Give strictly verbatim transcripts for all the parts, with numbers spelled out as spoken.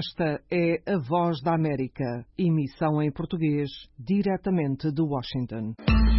Esta é a Voz da América, emissão em português, diretamente de Washington.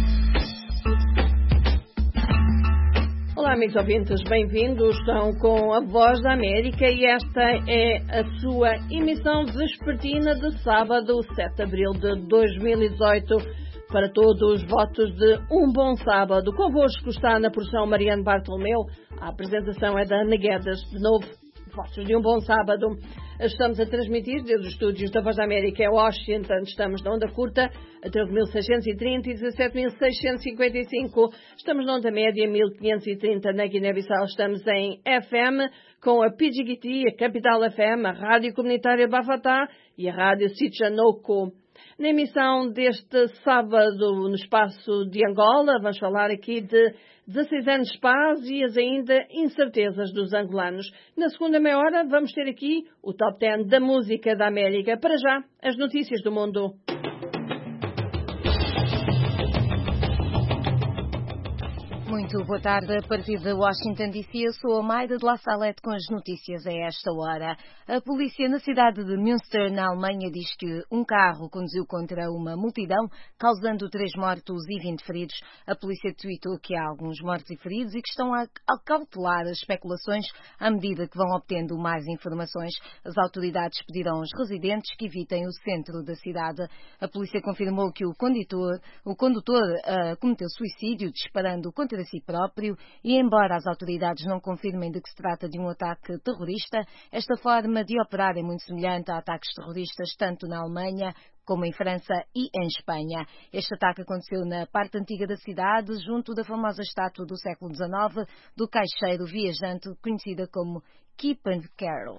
Olá, amigos ouvintes, bem-vindos. Estão com a Voz da América e esta é a sua emissão vespertina de sábado, sete de abril de dois mil e dezoito. Para todos os votos de um bom sábado. Convosco está na produção Mariano Bartolomeu. A apresentação é da Ana Guedes. De novo, votos de um bom sábado. Estamos a transmitir desde os estúdios da Voz da América em Washington. Estamos na onda curta a treze mil seiscentos e trinta e dezassete mil seiscentos e cinquenta e cinco. Estamos na onda média mil quinhentos e trinta na Guiné-Bissau. Estamos em F M com a P G G T, a Capital F M, a Rádio Comunitária Bafatá e a Rádio Sichanoko. Na emissão deste sábado no espaço de Angola, vamos falar aqui de dezasseis anos de paz e as ainda incertezas dos angolanos. Na segunda meia hora vamos ter aqui o top dez da música da América. Para já, as notícias do mundo. Muito boa tarde, a partir de Washington D C, eu sou a Maida de La Salette com as notícias a esta hora. A polícia na cidade de Münster, na Alemanha, diz que um carro conduziu contra uma multidão, causando três mortos e vinte feridos. A polícia tweetou que há alguns mortos e feridos e que estão a cautelar as especulações à medida que vão obtendo mais informações. As autoridades pediram aos residentes que evitem o centro da cidade. A polícia confirmou que o condutor, o condutor uh, cometeu suicídio disparando contra si próprio e, embora as autoridades não confirmem de que se trata de um ataque terrorista, esta forma de operar é muito semelhante a ataques terroristas tanto na Alemanha como em França e em Espanha. Este ataque aconteceu na parte antiga da cidade, junto da famosa estátua do século dezenove do caixeiro viajante conhecida como Keep and Carol.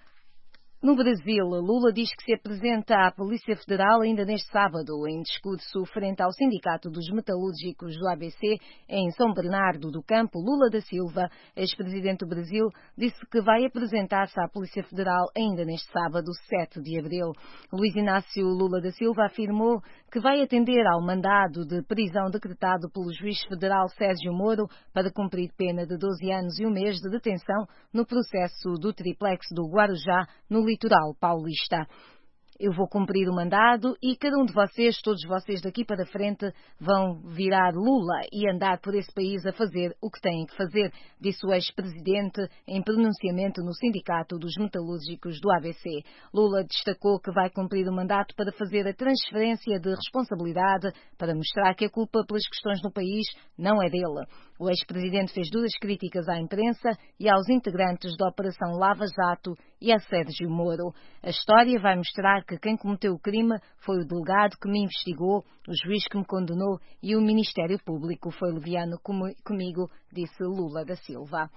No Brasil, Lula diz que se apresenta à Polícia Federal ainda neste sábado, em discurso frente ao Sindicato dos Metalúrgicos do A B C, em São Bernardo do Campo. Lula da Silva, ex-presidente do Brasil, disse que vai apresentar-se à Polícia Federal ainda neste sábado, sete de abril. Luiz Inácio Lula da Silva afirmou que vai atender ao mandado de prisão decretado pelo juiz federal Sérgio Moro para cumprir pena de doze anos e um mês de detenção no processo do triplex do Guarujá, no litoral paulista. Eu vou cumprir o mandado e cada um de vocês, todos vocês daqui para frente, vão virar Lula e andar por esse país a fazer o que têm que fazer, disse o ex-presidente em pronunciamento no Sindicato dos Metalúrgicos do A B C. Lula destacou que vai cumprir o mandato para fazer a transferência de responsabilidade, para mostrar que a culpa pelas questões no país não é dele. O ex-presidente fez duras críticas à imprensa e aos integrantes da Operação Lava Jato e a Sérgio Moro. A história vai mostrar que quem cometeu o crime foi o delegado que me investigou, o juiz que me condenou e o Ministério Público foi leviano comigo, disse Lula da Silva.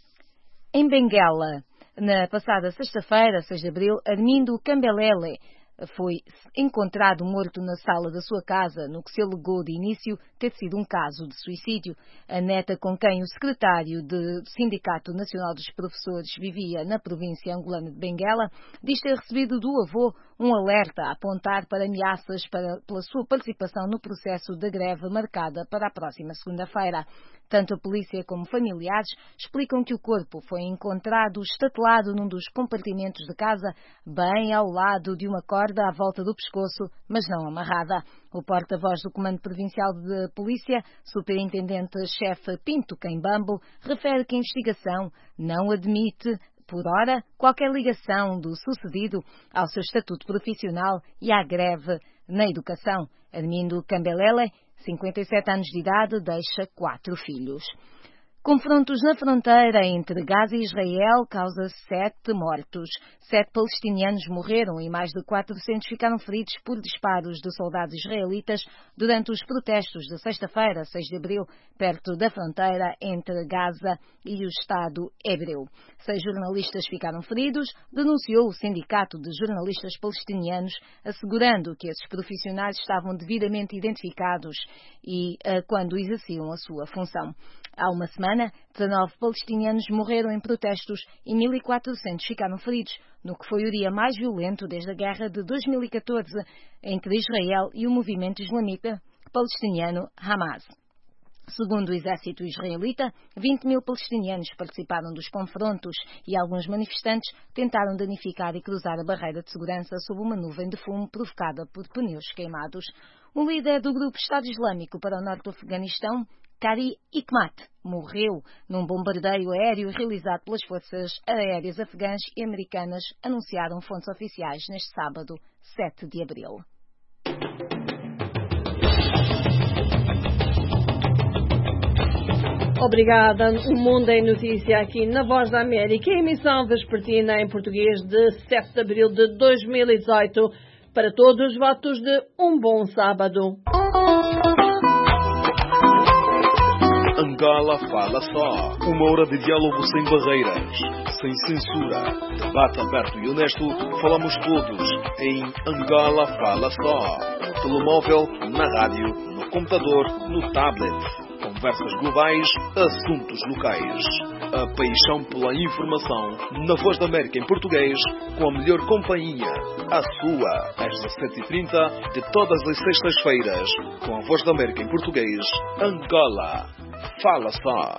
Em Benguela, na passada sexta-feira, seis de abril, Armindo Cambelele foi encontrado morto na sala da sua casa, no que se alegou de início ter sido um caso de suicídio. A neta com quem o secretário do Sindicato Nacional dos Professores vivia na província angolana de Benguela diz ter recebido do avô um alerta a apontar para ameaças para, pela sua participação no processo da greve marcada para a próxima segunda-feira. Tanto a polícia como familiares explicam que o corpo foi encontrado estatelado num dos compartimentos de casa, bem ao lado de uma corda à volta do pescoço, mas não amarrada. O porta-voz do Comando Provincial de Polícia, Superintendente-Chefe Pinto Queimbambo, refere que a investigação não admite, por ora, qualquer ligação do sucedido ao seu estatuto profissional e à greve na educação. Armindo Cambelele, cinquenta e sete anos de idade, deixa quatro filhos. Confrontos na fronteira entre Gaza e Israel causam sete mortos. Sete palestinianos morreram e mais de quatrocentos ficaram feridos por disparos de soldados israelitas durante os protestos de sexta-feira, seis de abril, perto da fronteira entre Gaza e o Estado hebreu. Seis jornalistas ficaram feridos, denunciou o Sindicato de Jornalistas Palestinianos, assegurando que esses profissionais estavam devidamente identificados e uh, quando exerciam a sua função. Há uma semana, dezanove palestinianos morreram em protestos e mil e quatrocentos ficaram feridos, no que foi o dia mais violento desde a guerra de dois mil e catorze entre Israel e o movimento islâmico palestiniano Hamas. Segundo o exército israelita, vinte mil palestinianos participaram dos confrontos e alguns manifestantes tentaram danificar e cruzar a barreira de segurança sob uma nuvem de fumo provocada por pneus queimados. O líder do grupo Estado Islâmico para o norte do Afeganistão, Qari Hikmat, morreu num bombardeio aéreo realizado pelas forças aéreas afegãs e americanas, anunciaram fontes oficiais neste sábado, sete de abril. Obrigada. O Mundo em Notícia aqui na Voz da América, emissão vespertina em português de sete de abril de dois mil e dezoito. Para todos, votos de um bom sábado. Angola Fala Só. Uma hora de diálogo sem barreiras, sem censura. Debate aberto e honesto. Falamos todos em Angola Fala Só. No telemóvel, na rádio, no computador, no tablet. Conversas globais, assuntos locais. A paixão pela informação na Voz da América em português, com a melhor companhia, a sua, às dezessete e trinta de todas as sextas-feiras, com a Voz da América em português, Angola Fala Só.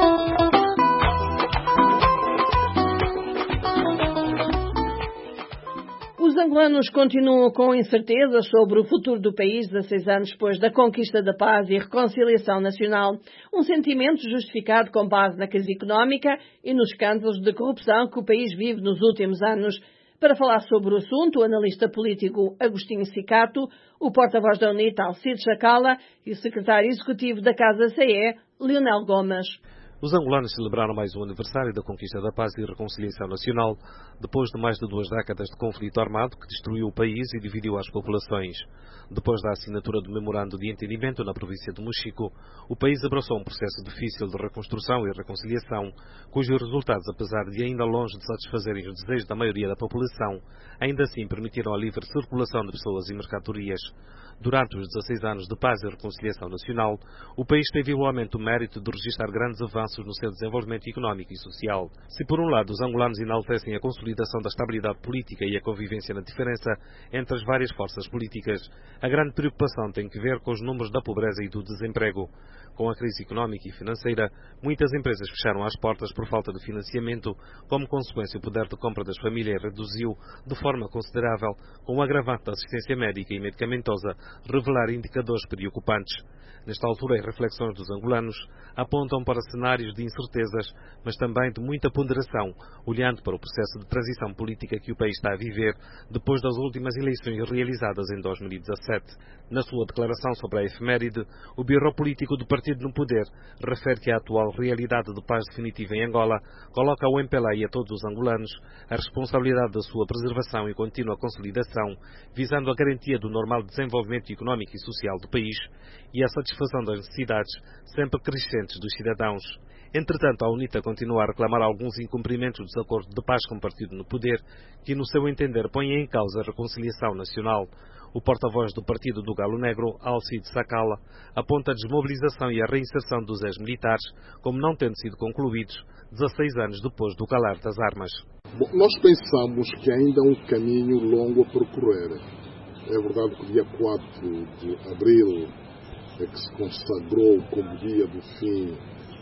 Os angolanos continuam com incertezas sobre o futuro do país dezesseis anos depois da conquista da paz e reconciliação nacional. Um sentimento justificado com base na crise económica e nos escândalos de corrupção que o país vive nos últimos anos. Para falar sobre o assunto, o analista político Agostinho Cicato, o porta-voz da UNITA, Alcides Sacala, e o secretário executivo da Casa C E, Leonel Gomes. Os angolanos celebraram mais um aniversário da conquista da paz e reconciliação nacional, depois de mais de duas décadas de conflito armado que destruiu o país e dividiu as populações. Depois da assinatura do Memorando de Entendimento na província de Mochico, o país abraçou um processo difícil de reconstrução e reconciliação, cujos resultados, apesar de ainda longe de satisfazerem os desejos da maioria da população, ainda assim permitiram a livre circulação de pessoas e mercadorias. Durante os dezesseis anos de paz e reconciliação nacional, o país teve igualmente o mérito de registrar grandes avanços no seu desenvolvimento económico e social. Se por um lado os angolanos enaltecem a consolidação da estabilidade política e a convivência na diferença entre as várias forças políticas, a grande preocupação tem que ver com os números da pobreza e do desemprego. Com a crise económica e financeira, muitas empresas fecharam as portas por falta de financiamento. Como consequência, o poder de compra das famílias reduziu de forma considerável, com o agravante da assistência médica e medicamentosa revelar indicadores preocupantes. Nesta altura, as reflexões dos angolanos apontam para cenários de incertezas, mas também de muita ponderação, olhando para o processo de transição política que o país está a viver depois das últimas eleições realizadas em dois mil e dezassete. Na sua declaração sobre a efeméride, o Biro Político do Partido no Poder refere que a atual realidade de paz definitiva em Angola coloca ao M P L A e a todos os angolanos a responsabilidade da sua preservação e contínua consolidação, visando a garantia do normal desenvolvimento económico e social do país e a satisfação das necessidades sempre crescentes dos cidadãos. Entretanto, a UNITA continua a reclamar alguns incumprimentos dos acordos de paz com o Partido no Poder, que, no seu entender, põem em causa a reconciliação nacional. O porta-voz do Partido do Galo Negro, Alcides Sacala, aponta a desmobilização e a reinserção dos ex-militares como não tendo sido concluídos dezesseis anos depois do calar das armas. Bom, nós pensamos que ainda há um caminho longo a percorrer. É verdade que o dia quatro de abril é que se consagrou como dia do fim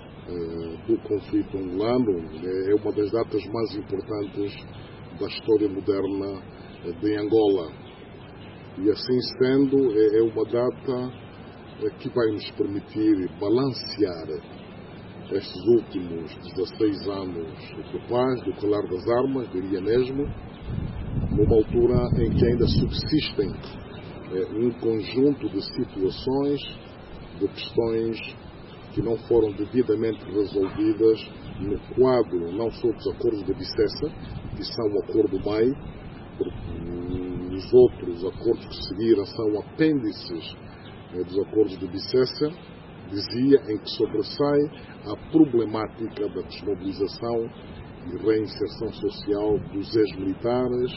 uh, do conflito angolano. É uma das datas mais importantes da história moderna de Angola. E assim sendo, é uma data que vai nos permitir balancear estes últimos dezesseis anos de paz, do calar das armas, diria mesmo, numa altura em que ainda subsistem um conjunto de situações, de questões que não foram devidamente resolvidas no quadro não só dos acordos de Bicessa, que são o Acordo M A I, porque os outros acordos que seguiram são apêndices dos acordos de Bicessa, dizia, em que sobressai a problemática da desmobilização e reinserção social dos ex-militares,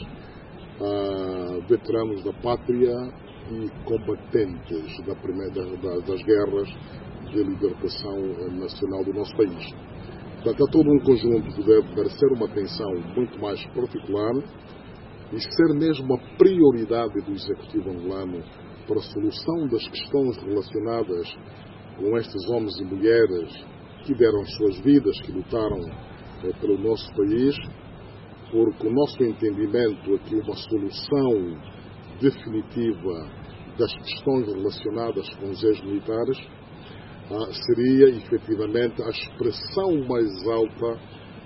veteranos da pátria e combatentes da primeira, da, das guerras de libertação nacional do nosso país. Portanto, há todo um conjunto que deve merecer uma atenção muito mais particular e ser mesmo a prioridade do Executivo angolano para a solução das questões relacionadas com estes homens e mulheres que deram as suas vidas, que lutaram eh, pelo nosso país, porque o nosso entendimento é que uma solução definitiva das questões relacionadas com os ex-militares ah, seria efetivamente a expressão mais alta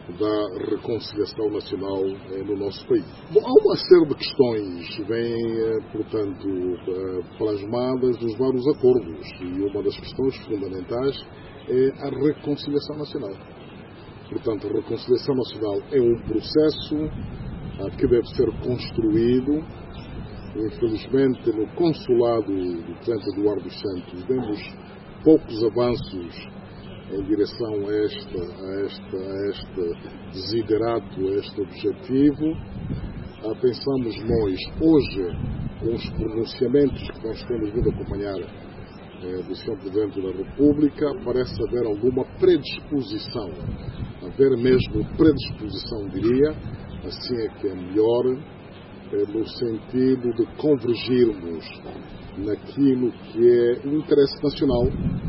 da reconciliação nacional eh, no nosso país. Bom, há uma série de questões que vêm, eh, portanto, eh, plasmadas nos vários acordos, e uma das questões fundamentais é a reconciliação nacional. Portanto, a reconciliação nacional é um processo ah, que deve ser construído. Infelizmente, no consulado do Presidente Eduardo dos Santos, vemos poucos avanços em direção a, esta, a, esta, a este desiderato, a este objetivo. Ah, pensamos nós, hoje, com os pronunciamentos que nós temos vindo a acompanhar eh, do senhor Presidente da República, parece haver alguma predisposição, haver mesmo predisposição, diria, assim é que é melhor, eh, no sentido de convergirmos naquilo que é o interesse nacional,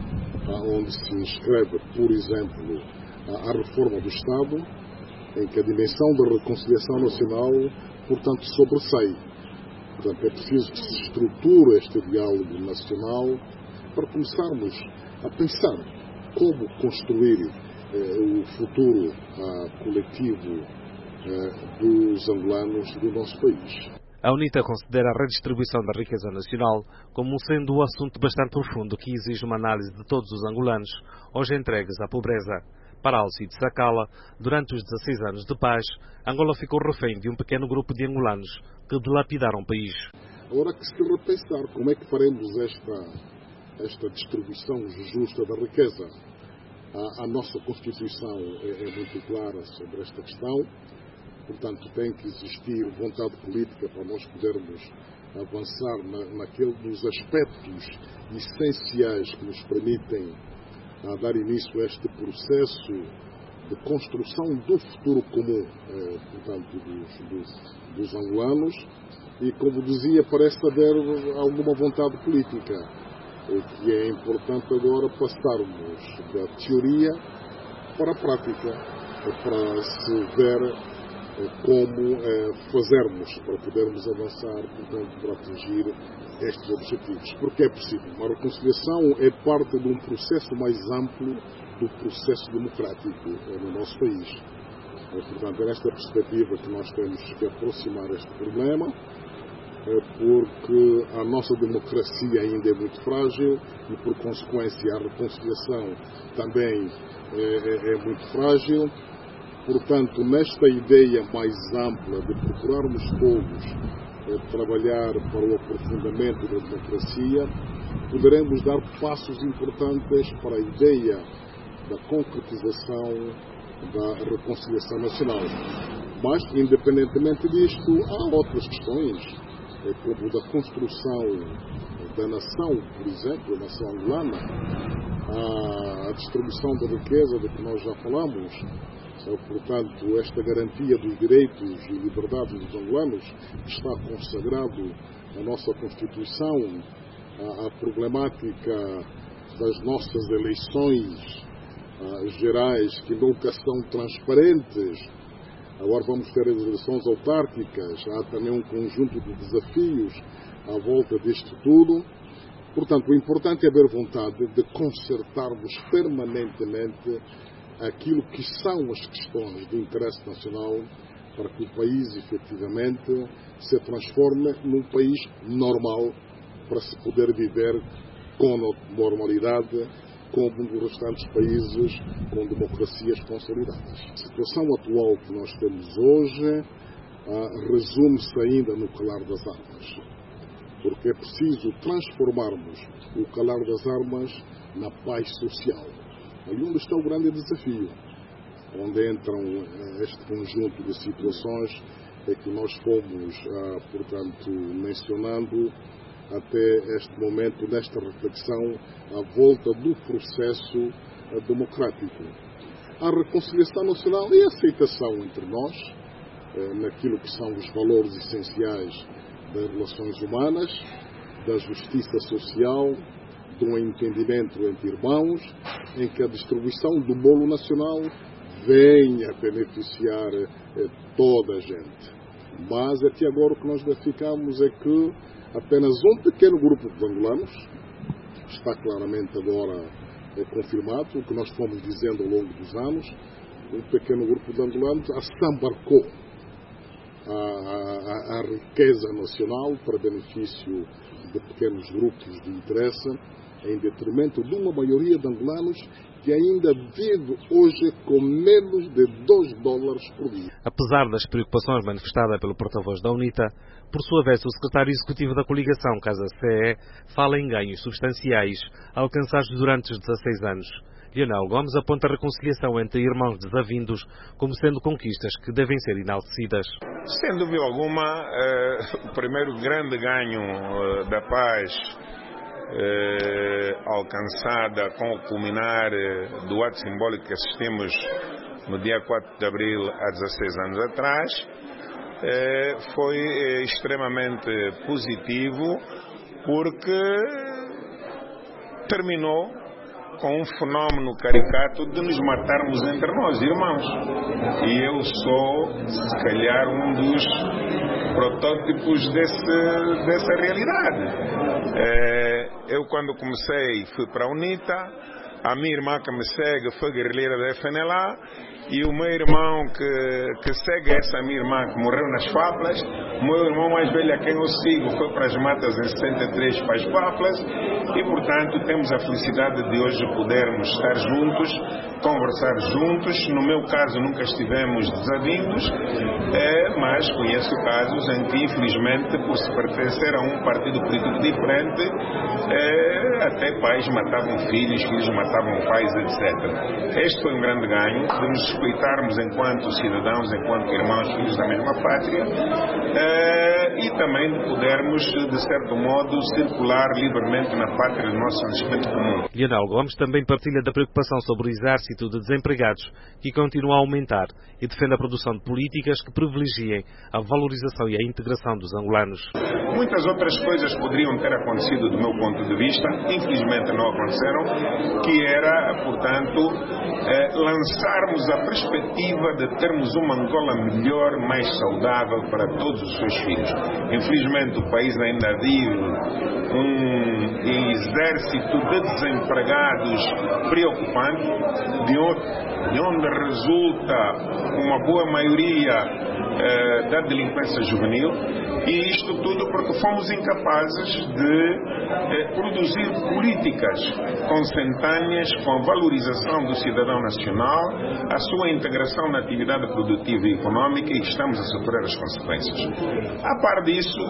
onde se inscreve, por exemplo, a reforma do Estado, em que a dimensão da reconciliação nacional, portanto, sobressai. Portanto, é preciso que se estruture este diálogo nacional para começarmos a pensar como construir eh, o futuro ah, coletivo eh, dos angolanos do nosso país. A UNITA considera a redistribuição da riqueza nacional como sendo um assunto bastante profundo que exige uma análise de todos os angolanos, hoje entregues à pobreza. Para Alcides Sacala, durante os dezasseis anos de paz, Angola ficou refém de um pequeno grupo de angolanos que dilapidaram o país. Agora que se repensar como é que faremos esta, esta distribuição justa da riqueza. A, a nossa Constituição é, é muito clara sobre esta questão. Portanto, tem que existir vontade política para nós podermos avançar na, naquele dos aspectos essenciais que nos permitem a dar início a este processo de construção do futuro comum, eh, portanto, dos, dos, dos angolanos. E, como dizia, parece haver alguma vontade política, o que é importante agora passarmos da teoria para a prática, para se ver como eh, fazermos para podermos avançar, portanto, para atingir estes objetivos. Porque é possível. A reconciliação é parte de um processo mais amplo do processo democrático eh, no nosso país. Eh, portanto, é nesta perspectiva que nós temos que aproximar este problema, eh, porque a nossa democracia ainda é muito frágil e, por consequência, a reconciliação também eh, é, é muito frágil. Portanto, nesta ideia mais ampla de procurarmos todos eh, trabalhar para o aprofundamento da democracia, poderemos dar passos importantes para a ideia da concretização da reconciliação nacional. Mas, independentemente disto, há outras questões, eh, como da construção da nação, por exemplo, a nação angolana, a, a distribuição da riqueza de que nós já falamos. Portanto, esta garantia dos direitos e liberdades dos angolanos está consagrado na nossa Constituição. A, a problemática das nossas eleições a, gerais, que nunca são transparentes. Agora vamos ter as eleições autárquicas. Há também um conjunto de desafios à volta disto tudo. Portanto, o importante é haver vontade de consertarmos permanentemente aquilo que são as questões de interesse nacional para que o país, efetivamente, se transforme num país normal para se poder viver com normalidade como os restantes países com democracias consolidadas. A situação atual que nós temos hoje ah, resume-se ainda no calar das armas, porque é preciso transformarmos o calar das armas na paz social. Ali onde está o grande desafio, onde entram este conjunto de situações é que nós fomos, ah, portanto, mencionando até este momento, nesta reflexão, à volta do processo ah, democrático. A reconciliação nacional e a aceitação entre nós, eh, naquilo que são os valores essenciais das relações humanas, da justiça social, de um entendimento entre irmãos, em que a distribuição do bolo nacional venha a beneficiar eh, toda a gente. Mas até agora o que nós verificamos é que apenas um pequeno grupo de angolanos, está claramente agora é, confirmado, o que nós fomos dizendo ao longo dos anos, um pequeno grupo de angolanos assambarcou a, a, a riqueza nacional para benefício de pequenos grupos de interesse, em detrimento de uma maioria de angolanos que ainda vive hoje com menos de dois dólares por dia. Apesar das preocupações manifestadas pelo porta-voz da UNITA, por sua vez o secretário executivo da coligação Casa C E fala em ganhos substanciais alcançados durante os dezasseis anos. Lionel Gomes aponta a reconciliação entre irmãos desavindos como sendo conquistas que devem ser enaltecidas. Sem dúvida alguma, eh, o primeiro grande ganho eh, da paz Eh, alcançada com o culminar eh, do ato simbólico que assistimos no dia quatro de abril há dezasseis anos atrás, eh, foi eh, extremamente positivo, porque terminou com um fenómeno caricato de nos matarmos entre nós, irmãos. E eu sou, se calhar, um dos protótipos desse, dessa realidade. É, eu, quando comecei, fui para a UNITA, a minha irmã que me segue foi guerrilheira da F N L A, e o meu irmão que, que segue essa minha irmã que morreu nas Fábulas, o meu irmão mais velho a quem eu sigo foi para as matas em sessenta e três para as Fábulas, e portanto temos a felicidade de hoje podermos estar juntos, conversar juntos. No meu caso nunca estivemos desavindos, é, mas conheço casos em que infelizmente por se pertencer a um partido político diferente, é, até pais matavam filhos, filhos matavam pais, etcétera. Este foi um grande ganho, de nos respeitarmos enquanto cidadãos, enquanto irmãos, filhos da mesma pátria, eh, e também de podermos, de certo modo, circular livremente na pátria do nosso nascimento comum. Lionel Gomes também partilha da preocupação sobre o exército de desempregados, que continua a aumentar, e defende a produção de políticas que privilegiem a valorização e a integração dos angolanos. Muitas outras coisas poderiam ter acontecido do meu ponto de vista, infelizmente não aconteceram, que era, portanto, eh, lançarmos a perspectiva de termos uma Angola melhor, mais saudável para todos os seus filhos. Infelizmente o país ainda vive um exército de desempregados preocupante, de onde, de onde resulta uma boa maioria eh, da delinquência juvenil, e isto tudo porque fomos incapazes de eh, produzir políticas consentâneas com a valorização do cidadão nacional, a sua integração na atividade produtiva e económica, e estamos a sofrer as consequências. A par disso,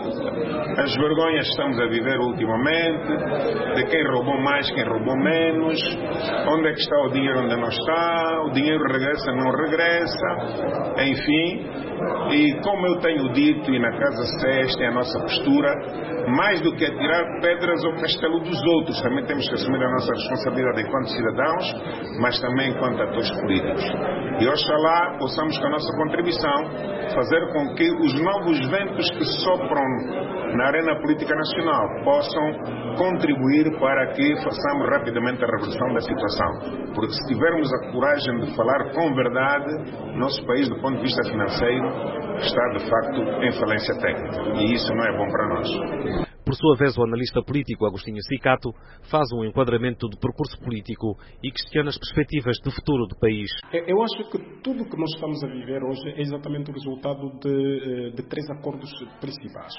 as vergonhas que estamos a viver ultimamente, de quem roubou mais, quem roubou menos, onde é que está o dinheiro, onde não está, o dinheiro regressa, não regressa, enfim. E como eu tenho dito, e na Casa C, esta é a nossa postura, mais do que atirar pedras ao castelo dos outros, também temos que assumir a nossa responsabilidade enquanto cidadãos, mas também enquanto atores políticos. E oxalá possamos, com a nossa contribuição, fazer com que os novos ventos que sopram na arena política nacional possam contribuir para que façamos rapidamente a reversão da situação. Porque se tivermos a coragem de falar com verdade, nosso país, do ponto de vista financeiro, está de facto em falência técnica. E isso não é bom para nós. Por sua vez, o analista político Agostinho Cicato faz um enquadramento do percurso político e questiona as perspectivas de futuro do país. Eu acho que tudo o que nós estamos a viver hoje é exatamente o resultado de, de três acordos principais.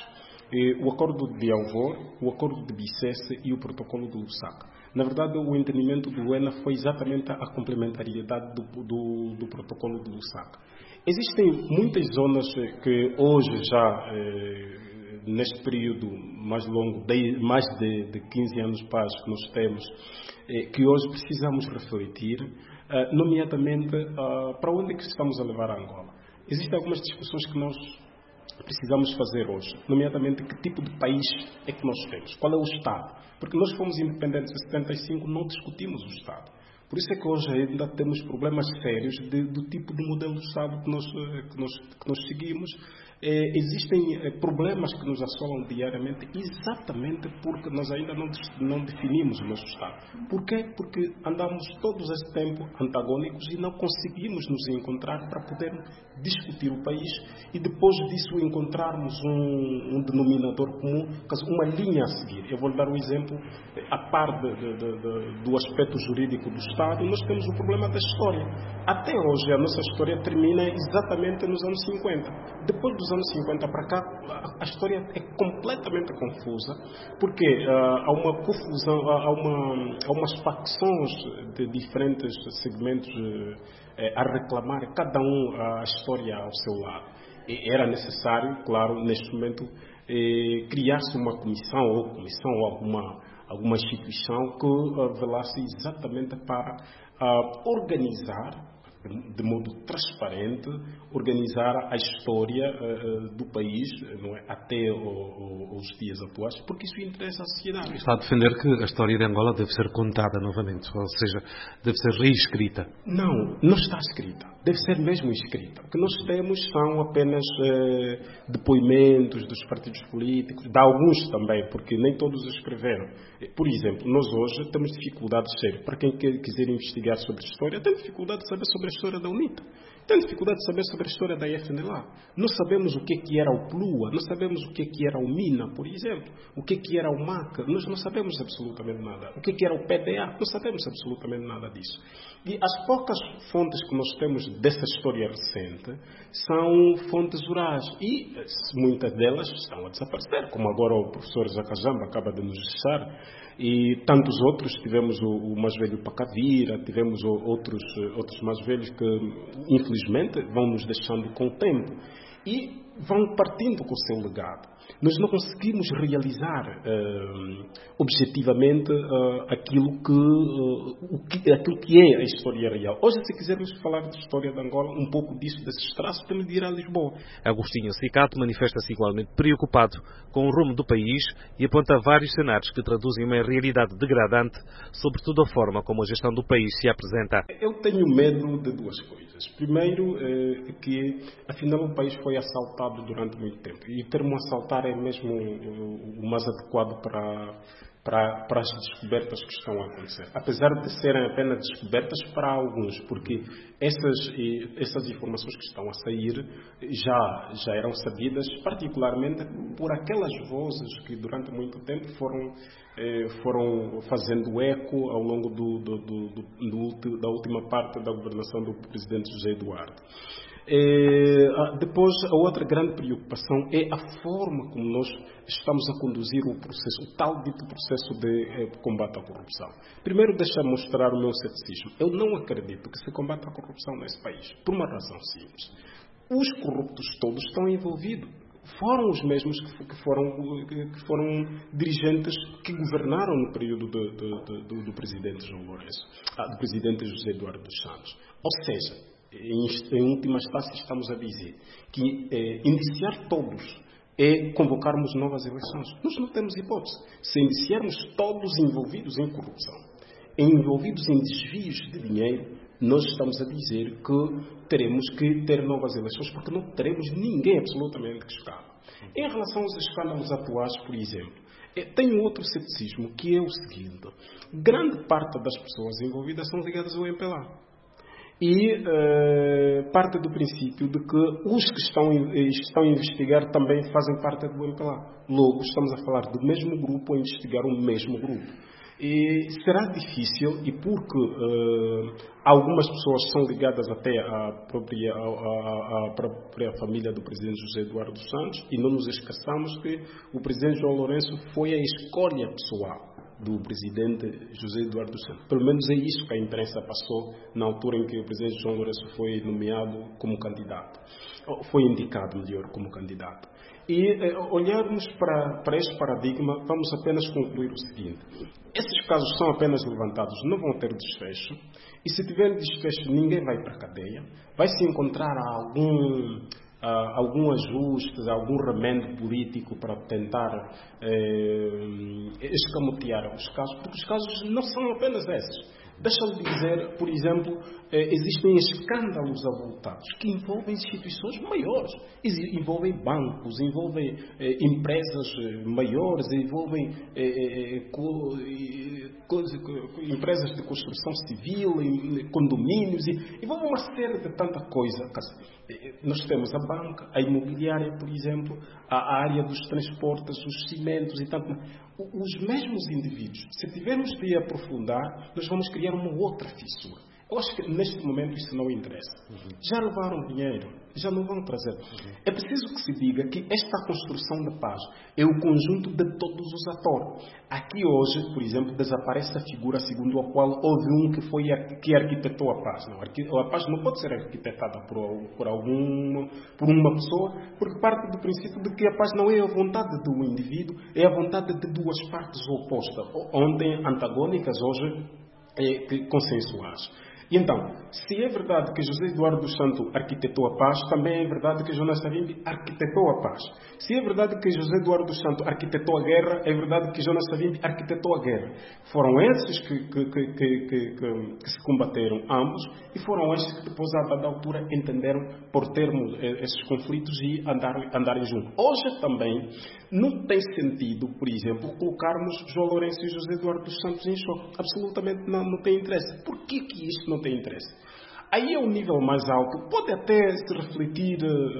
O acordo de Alvor, o acordo de Bicesse e o protocolo de Lusaka. Na verdade, o entendimento do Luena foi exatamente a complementariedade do, do, do protocolo de Lusaka. Existem muitas zonas que hoje já, eh, neste período mais longo, de, mais de, de quinze anos para que nós temos, eh, que hoje precisamos refletir, eh, nomeadamente eh, para onde é que estamos a levar a Angola. Existem algumas discussões que nós precisamos fazer hoje, nomeadamente que tipo de país é que nós temos, qual é o Estado, porque nós fomos independentes em setenta e cinco, não discutimos o Estado. Por isso é que hoje ainda temos problemas sérios de, do tipo de modelo de Estado que nós, que nós, que nós seguimos. É, existem é, problemas que nos assolam diariamente exatamente porque nós ainda não, não definimos o nosso Estado. Por quê? Porque andamos todos esse tempo antagônicos e não conseguimos nos encontrar para poder discutir o país e depois disso encontrarmos um, um denominador comum, uma linha a seguir. Eu vou lhe dar um exemplo. A par de, de, de, de, do aspecto jurídico do Estado, nós temos o problema da história. Até hoje a nossa história termina exatamente nos anos cinquenta. Depois dos anos cinquenta para cá, a história é completamente confusa, porque uh, há uma confusão, há, uma, há umas facções de diferentes segmentos uh, a reclamar, cada um a história ao seu lado. E era necessário, claro, neste momento, eh, criar-se uma comissão ou comissão ou alguma, alguma instituição que uh, velasse exatamente para uh, organizar de modo transparente, organizar a história uh, do país, não é? Até o, o, os dias atuais, porque isso interessa à sociedade. Está a defender que a história de Angola deve ser contada novamente, ou seja, deve ser reescrita? Não, não está escrita. Deve ser mesmo escrita. O que nós temos são apenas uh, depoimentos dos partidos políticos, de alguns também, porque nem todos escreveram. Por exemplo, nós hoje temos dificuldades sérias. Para quem quiser investigar sobre história, tem dificuldade de saber sobre a história da UNITA. Tem dificuldade de saber sobre a história da F N L A. Não sabemos o que, que era o PLUA, não sabemos o que, que era o MINA, por exemplo, o que, que era o MAC, nós não sabemos absolutamente nada. O que, que era o P D A, não sabemos absolutamente nada disso. E as poucas fontes que nós temos dessa história recente são fontes orais e muitas delas estão a desaparecer, como agora o professor Zacajamba acaba de nos deixar. E tantos outros, tivemos o, o mais velho Pacavira, tivemos o, outros, outros mais velhos que infelizmente vão nos deixando com o tempo e vão partindo com o seu legado. Nós não conseguimos realizar uh, objetivamente uh, aquilo, que, uh, o que, aquilo que é a história real. Hoje, se quisermos falar da história de Angola, um pouco disso, desses traços, temos de ir a Lisboa. Agostinho Cicato manifesta-se igualmente preocupado com o rumo do país e aponta vários cenários que traduzem uma realidade degradante, sobretudo a forma como a gestão do país se apresenta. Eu tenho medo de duas coisas. Primeiro, eh, que afinal o país foi assaltado durante muito tempo. E o termo assaltar é mesmo o mais adequado para, para, para as descobertas que estão a acontecer. Apesar de serem apenas descobertas para alguns, porque essas, essas informações que estão a sair já, já eram sabidas, particularmente por aquelas vozes que durante muito tempo foram, eh, foram fazendo eco ao longo do, do, do, do, do, da última parte da governação do presidente José Eduardo. É, depois, a outra grande preocupação é a forma como nós estamos a conduzir o processo, o tal dito processo de eh, combate à corrupção. Primeiro, deixa-me mostrar o meu ceticismo. Eu não acredito que se combate a corrupção nesse país, por uma razão simples. Os corruptos todos estão envolvidos. Foram os mesmos que foram, que foram dirigentes que governaram no período do, do, do, do presidente João Lourenço, ah, do presidente José Eduardo dos Santos. Ou seja, Em, em última instância, estamos a dizer que eh, indiciar todos é convocarmos novas eleições. Nós não temos hipótese. Se indiciarmos todos envolvidos em corrupção, envolvidos em desvios de dinheiro, nós estamos a dizer que teremos que ter novas eleições, porque não teremos ninguém absolutamente que escape. Em relação aos escândalos atuais, por exemplo, tem um outro ceticismo, que é o seguinte: grande parte das pessoas envolvidas são ligadas ao M P L A. E uh, parte do princípio de que os que estão, estão a investigar também fazem parte do M P L A. Logo, estamos a falar do mesmo grupo a investigar o mesmo grupo. E será difícil, e porque uh, algumas pessoas são ligadas até à própria, à, à própria família do presidente José Eduardo dos Santos, e não nos esqueçamos que o presidente João Lourenço foi a escolha pessoal do presidente José Eduardo dos Santos. Pelo menos é isso que a imprensa passou na altura em que o presidente João Lourenço foi nomeado como candidato. Foi indicado, melhor, como candidato. E eh, olharmos para, para este paradigma, vamos apenas concluir o seguinte: esses casos são apenas levantados, não vão ter desfecho, e se tiver desfecho, ninguém vai para a cadeia, vai se encontrar algum... Uh, algum ajuste, algum remendo político para tentar eh, escamotear os casos, porque os casos não são apenas esses. Deixa-me dizer, por exemplo, existem escândalos avultados que envolvem instituições maiores, envolvem bancos, envolvem empresas maiores, envolvem empresas de construção civil, condomínios, envolvem uma série de tanta coisa. Nós temos a banca, a imobiliária, por exemplo, a área dos transportes, os cimentos e tanto. Os mesmos indivíduos, se tivermos de aprofundar, nós vamos criar uma outra fissura. Eu acho que neste momento isso não interessa. Uhum. Já levaram dinheiro, já não vão trazer. Uhum. É preciso que se diga que esta construção da paz é o conjunto de todos os atores. Aqui hoje, por exemplo, desaparece a figura segundo a qual houve um que foi a, que arquitetou a paz. Não, a paz não pode ser arquitetada por, por, algum, por uma pessoa, porque parte do princípio de que a paz não é a vontade do indivíduo, é a vontade de duas partes opostas, ontem antagônicas, hoje é, consensuais. E então, se é verdade que José Eduardo dos Santos arquitetou a paz, também é verdade que Jonas Savimbi arquitetou a paz. Se é verdade que José Eduardo dos Santos arquitetou a guerra, é verdade que Jonas Savimbi arquitetou a guerra. Foram esses que, que, que, que, que, que, que se combateram ambos e foram esses que depois, a dada altura, entenderam por termos esses conflitos e andarem, andarem juntos. Hoje também não tem sentido, por exemplo, colocarmos João Lourenço e José Eduardo dos Santos em choque. Absolutamente não, não tem interesse. Por que que isto não tem interesse? Aí é um nível mais alto, pode até se refletir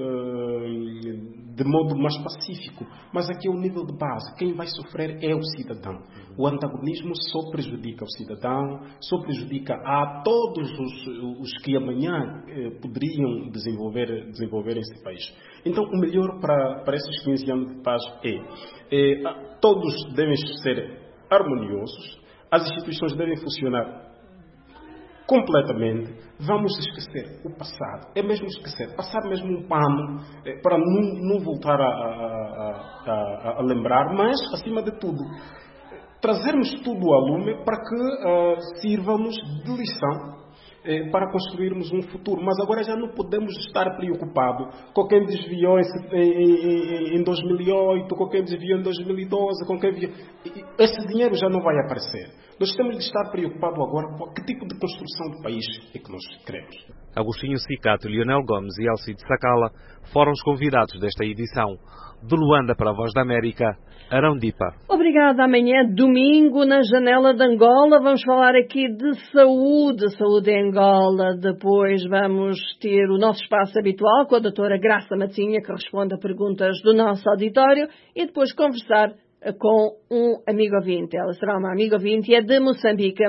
uh, de modo mais pacífico, mas aqui é o nível de base. Quem vai sofrer é o cidadão. O antagonismo só prejudica o cidadão, só prejudica a todos os, os que amanhã eh, poderiam desenvolver, desenvolver esse país. Então, o melhor para, para esses quinze anos de paz é, é todos devem ser harmoniosos, as instituições devem funcionar completamente. Vamos esquecer o passado. É mesmo esquecer. Passar mesmo um pano é, para não, não voltar a, a, a, a lembrar, mas, acima de tudo, trazermos tudo à lume para que uh, sirvamos de lição eh, para construirmos um futuro. Mas agora já não podemos estar preocupados com quem desviou em, em, em dois mil e oito, com quem desviou em dois mil e doze, com quem desviou. Esse dinheiro já não vai aparecer. Nós temos de estar preocupados agora com que tipo de construção de país é que nós queremos. Agostinho Cicato, Lionel Gomes e Alcide Sacala foram os convidados desta edição. De Luanda para a Voz da América, Arão Dipa. Obrigada. Amanhã, domingo, na Janela de Angola, vamos falar aqui de saúde, saúde em Angola. Depois vamos ter o nosso espaço habitual com a doutora Graça Matinha, que responde a perguntas do nosso auditório, e depois conversar com um amigo ouvinte. Ela será uma amiga ouvinte e é de Moçambique.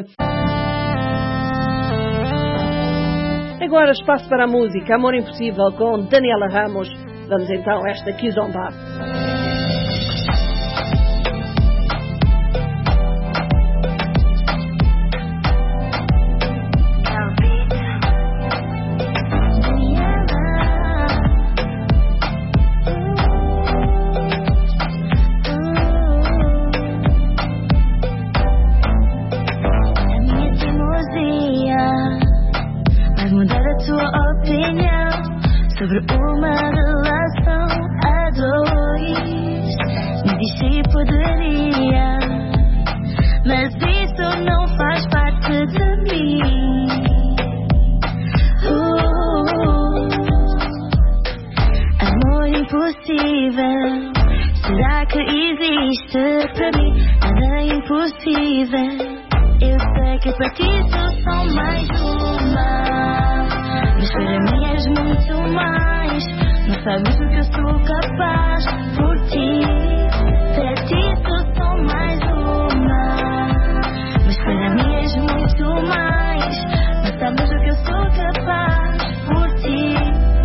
Agora, espaço para a música. Amor Impossível com Daniela Ramos. Vamos então a esta Kizomba. Sobre uma relação a dois, me diz se poderia, mas isso não faz parte de mim. uh, Amor impossível, será que existe para mim? Nada é impossível. Eu sei que para ti sou só mais uma, mas para mim és muito mais. Não sabes do que eu sou capaz por ti. Para ti sou só mais uma, mas para mim és muito mais. Não sabes do que eu sou capaz por ti.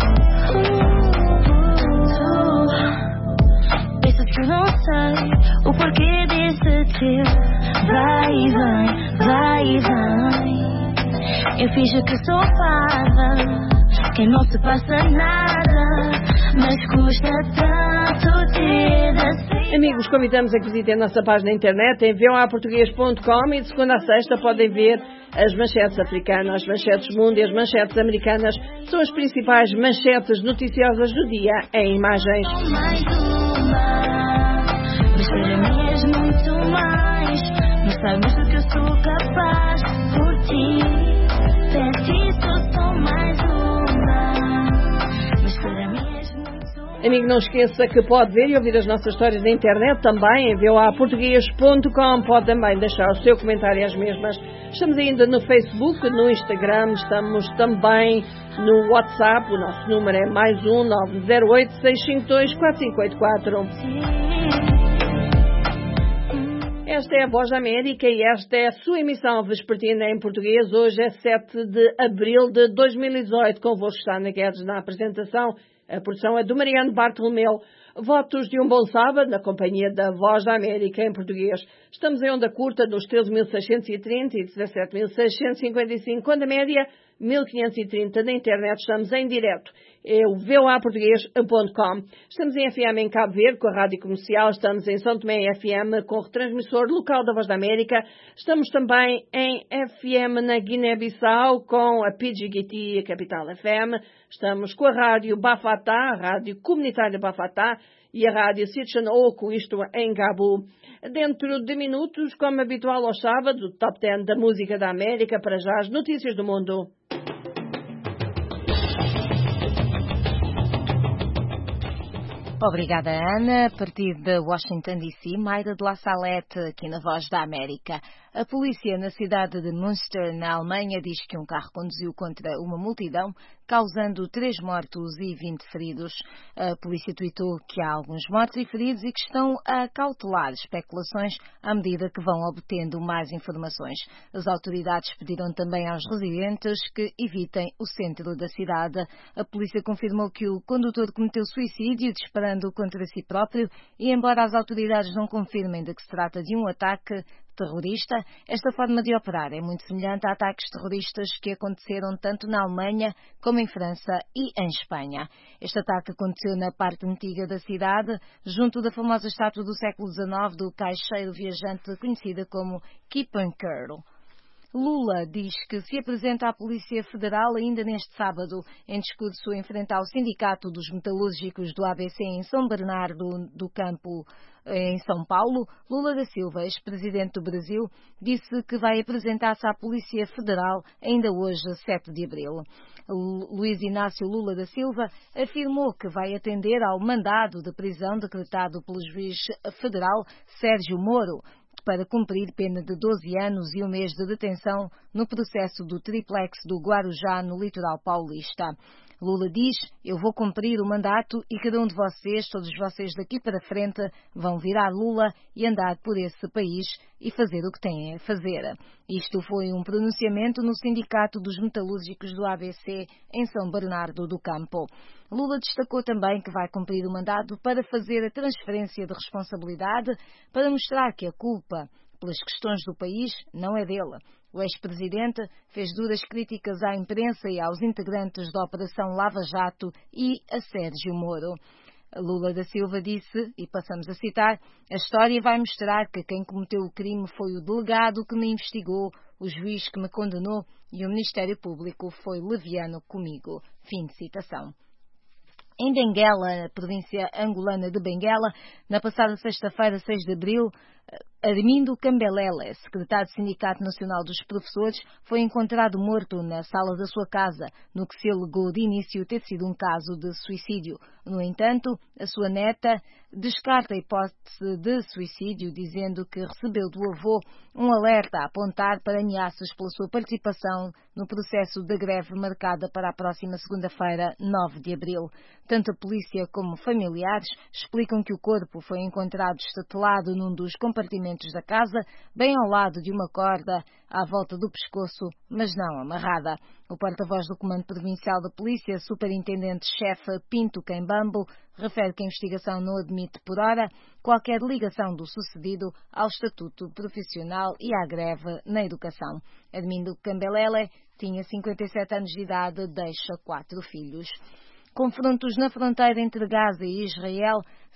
uh, uh, Penso que eu não sei o porquê desse teu vai e vem, vai e vem. Eu finjo que sou parva, que não se passa nada, mas custa tanto ter assim. Amigos, convidamos a que visitem a nossa página na internet em v o a português ponto com e de segunda a sexta podem ver as manchetes africanas, as manchetes mundo e as manchetes americanas. São as principais manchetes noticiosas do dia em imagens. Mais uma, mas para mim és muito mais. Não sabes do que eu sou capaz por ti. Amigo, não esqueça que pode ver e ouvir as nossas histórias na internet também em v o a português ponto com. Pode também deixar o seu comentário às mesmas. Estamos ainda no Facebook, no Instagram, estamos também no WhatsApp. O nosso número é mais um nove zero oito, seis cinco dois, quatro cinco oito quatro. Esta é a Voz da América e esta é a sua emissão vespertina em português. Hoje é sete de abril de dois mil e dezoito. Convosco está Ana Guedes na apresentação. A produção é do Mariano Bartolomeu. Votos de um bom sábado na companhia da Voz da América em português. Estamos em onda curta nos treze mil seiscentos e trinta e dezassete mil seiscentos e cinquenta e cinco, quando a média mil quinhentos e trinta. Na internet estamos em direto. É o v o a português ponto com. Estamos em F M em Cabo Verde com a Rádio Comercial. Estamos em São Tomé F M com o retransmissor local da Voz da América. Estamos também em F M na Guiné-Bissau com a P G G T, a Capital F M. Estamos com a Rádio Bafatá, a Rádio Comunitária Bafatá e a Rádio Sitchan Oco, isto em Gabu. Dentro de minutos, como habitual aos sábados, o Top dez da Música da América, para já as notícias do mundo. Obrigada, Ana. A partir de Washington, D C, Mayra de La Salette, aqui na Voz da América. A polícia na cidade de Münster, na Alemanha, diz que um carro conduziu contra uma multidão, causando três mortos e vinte feridos. A polícia tuitou que há alguns mortos e feridos e que estão a cautelar especulações à medida que vão obtendo mais informações. As autoridades pediram também aos residentes que evitem o centro da cidade. A polícia confirmou que o condutor cometeu suicídio disparando contra si próprio e, embora as autoridades não confirmem de que se trata de um ataque terrorista, esta forma de operar é muito semelhante a ataques terroristas que aconteceram tanto na Alemanha como em França e em Espanha. Este ataque aconteceu na parte antiga da cidade, junto da famosa estátua do século dezenove do caixeiro viajante conhecida como Kippenkerl. Lula diz que se apresenta à Polícia Federal ainda neste sábado, em discurso em frente ao Sindicato dos Metalúrgicos do A B C em São Bernardo do Campo, em São Paulo. Lula da Silva, ex-presidente do Brasil, disse que vai apresentar-se à Polícia Federal ainda hoje, sete de abril. Luiz Inácio Lula da Silva afirmou que vai atender ao mandado de prisão decretado pelo juiz federal Sérgio Moro, para cumprir pena de doze anos e um mês de detenção no processo do triplex do Guarujá, no litoral paulista. Lula diz: eu vou cumprir o mandato e cada um de vocês, todos vocês daqui para frente, vão virar Lula e andar por esse país e fazer o que têm a fazer. Isto foi um pronunciamento no Sindicato dos Metalúrgicos do A B C em São Bernardo do Campo. Lula destacou também que vai cumprir o mandato para fazer a transferência de responsabilidade, para mostrar que a culpa pelas questões do país não é dele. O ex-presidente fez duras críticas à imprensa e aos integrantes da Operação Lava Jato e a Sérgio Moro. Lula da Silva disse, e passamos a citar: a história vai mostrar que quem cometeu o crime foi o delegado que me investigou, o juiz que me condenou e o Ministério Público foi leviano comigo. Fim de citação. Em Benguela, na província angolana de Benguela, na passada sexta-feira, seis de abril, Armindo Cambelele, secretário do Sindicato Nacional dos Professores, foi encontrado morto na sala da sua casa, no que se alegou de início ter sido um caso de suicídio. No entanto, a sua neta descarta a hipótese de suicídio, dizendo que recebeu do avô um alerta a apontar para ameaças pela sua participação no processo da greve marcada para a próxima segunda-feira, nove de abril. Tanto a polícia como familiares explicam que o corpo foi encontrado estatelado num dos compartimentos da casa, bem ao lado de uma corda à volta do pescoço, mas não amarrada. O porta-voz do Comando Provincial da Polícia, Superintendente-Chefe Pinto Quembambo, refere que a investigação não admite, por hora, qualquer ligação do sucedido ao estatuto profissional e à greve na educação. Armindo Cambelele tinha cinquenta e sete anos de idade, deixa quatro filhos. Confrontos na fronteira entre Gaza e Israel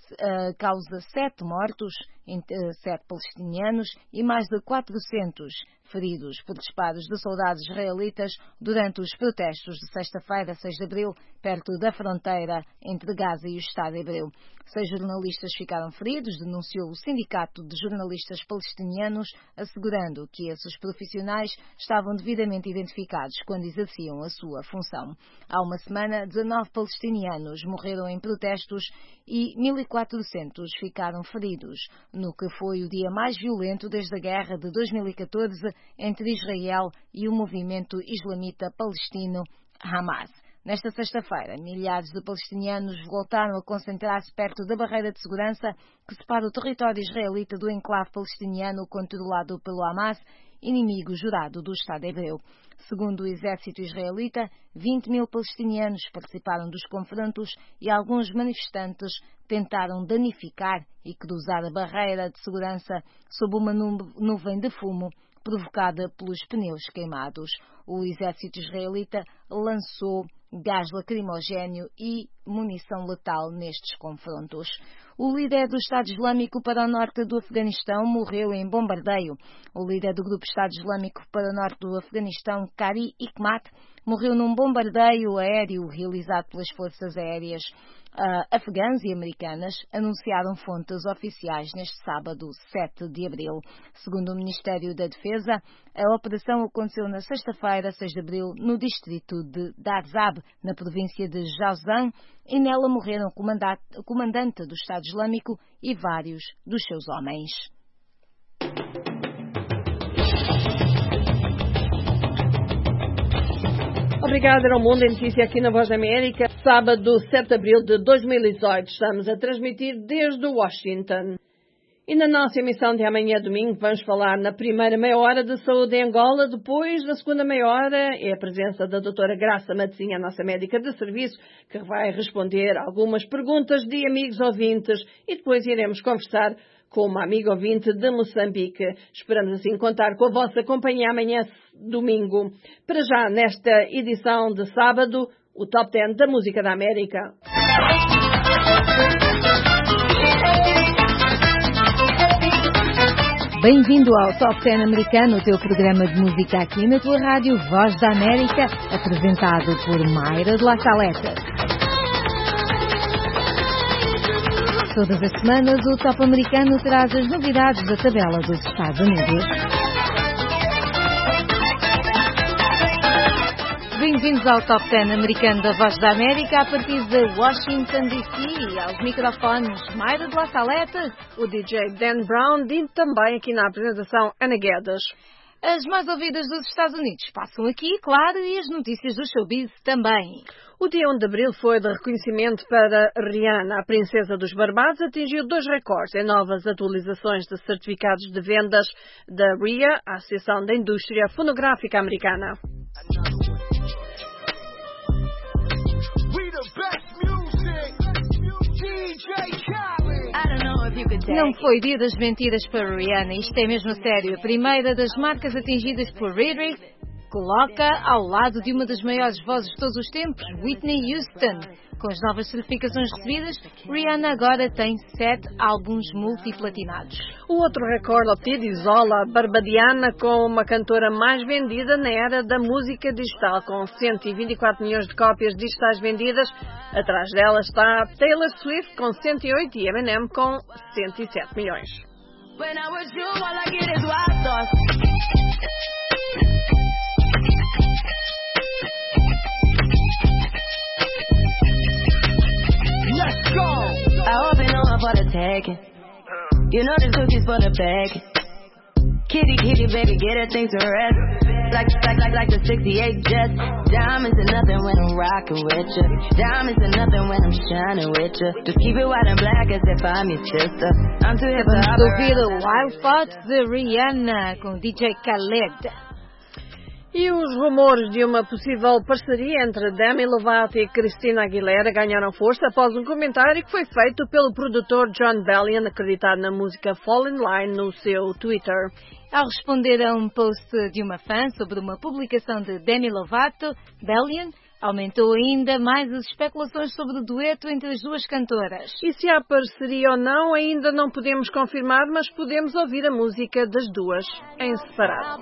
uh, causa sete mortos, sete palestinianos e mais de quatrocentos feridos por disparos de soldados israelitas durante os protestos de sexta-feira, seis de abril, perto da fronteira entre Gaza e o Estado hebreu. Seis jornalistas ficaram feridos, denunciou o Sindicato de Jornalistas Palestinianos, assegurando que esses profissionais estavam devidamente identificados quando exerciam a sua função. Há uma semana, dezanove palestinianos morreram em protestos e mil e quatrocentos ficaram feridos, no que foi o dia mais violento desde a guerra de dois mil e catorze entre Israel e o movimento islamita palestino Hamas. Nesta sexta-feira, milhares de palestinianos voltaram a concentrar-se perto da barreira de segurança que separa o território israelita do enclave palestiniano controlado pelo Hamas, inimigo jurado do Estado hebreu. Segundo o exército israelita, vinte mil palestinianos participaram dos confrontos e alguns manifestantes tentaram danificar e cruzar a barreira de segurança sob uma nuvem de fumo provocada pelos pneus queimados. O exército israelita lançou gás lacrimogéneo e munição letal nestes confrontos. O líder do Estado Islâmico para o norte do Afeganistão morreu em bombardeio. O líder do grupo Estado Islâmico para o norte do Afeganistão, Qari Hikmat, morreu num bombardeio aéreo realizado pelas forças aéreas uh, afegãs e americanas, anunciaram fontes oficiais neste sábado, sete de abril. Segundo o Ministério da Defesa, a operação aconteceu na sexta-feira, seis de abril, no distrito de Darzab, na província de Jawzan, e nela morreram o comandante do Estado Islâmico e vários dos seus homens. Obrigada, era o Mundo em Notícia aqui na Voz da América. Sábado, sete de abril de dois mil e dezoito, estamos a transmitir desde Washington. E na nossa emissão de amanhã, domingo, vamos falar na primeira meia hora de saúde em Angola. Depois, na segunda meia hora, é a presença da doutora Graça Matezinha, a nossa médica de serviço, que vai responder algumas perguntas de amigos ouvintes. E depois iremos conversar com uma amiga ouvinte de Moçambique. Esperamos assim contar com a vossa companhia amanhã, domingo. Para já, nesta edição de sábado, o Top dez da Música da América. Bem-vindo ao Top dez americano, o teu programa de música aqui na tua rádio Voz da América, apresentado por Mayra de La Saleta. Todas as semanas, o Top americano traz as novidades da tabela dos Estados Unidos. Bem-vindos ao Top dez americano da Voz da América, a partir de Washington, D C, aos microfones Mayra de La Saleta, o D J Dan Brown e também aqui na apresentação Ana Guedes. As mais ouvidas dos Estados Unidos passam aqui, claro, e as notícias do showbiz também. O dia um de abril foi de reconhecimento para Rihanna. A princesa dos Barbados atingiu dois recordes em novas atualizações de certificados de vendas da R I A, a Associação da Indústria Fonográfica Americana. Não foi dia das mentiras para Rihanna, isto é mesmo sério. A primeira das marcas atingidas por Riri coloca ao lado de uma das maiores vozes de todos os tempos, Whitney Houston. Com as novas certificações recebidas, Rihanna agora tem sete álbuns multiplatinados. O outro recorde obtido isola a barbadiana como uma cantora mais vendida na era da música digital, com cento e vinte e quatro milhões de cópias digitais vendidas. Atrás dela está Taylor Swift com cento e oito e Eminem com cento e sete milhões. I hope you know I'm for the tagging. You know this cookie's for the bag. Kitty, kitty, baby, get her things to rest. Like, like, like, like the sixty-eight Jets. Diamonds are nothing when I'm rocking with you. Diamonds are nothing when I'm shining with you. Just keep it white and black as if I'm your sister. I'm too hip for Vamos ouvir o Wild Thoughts de Rihanna com D J Khaled. E os rumores de uma possível parceria entre Demi Lovato e Christina Aguilera ganharam força após um comentário que foi feito pelo produtor Jon Bellion, acreditado na música Fall in Line, no seu Twitter. Ao responder a um post de uma fã sobre uma publicação de Demi Lovato, Bellion Aumentou ainda mais as especulações sobre o dueto entre as duas cantoras. E se há parceria ou não, ainda não podemos confirmar, mas podemos ouvir a música das duas em separado.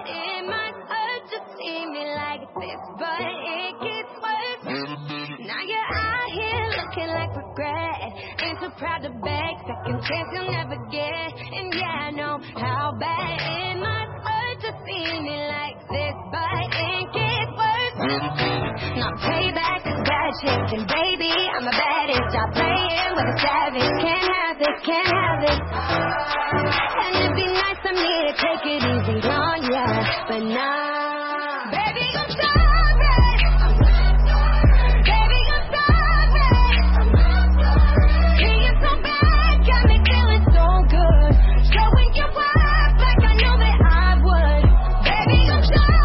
Now payback is bad chicken, baby. I'm a baddest. Stop playing with a savage. Can't have this, can't have this. And it'd be nice of me to take it easy on ya, but nah. Baby, I'm sorry. Baby, I'm sorry. Being so bad got me feeling so good. Showing you up like I know that I would. Baby, I'm sorry.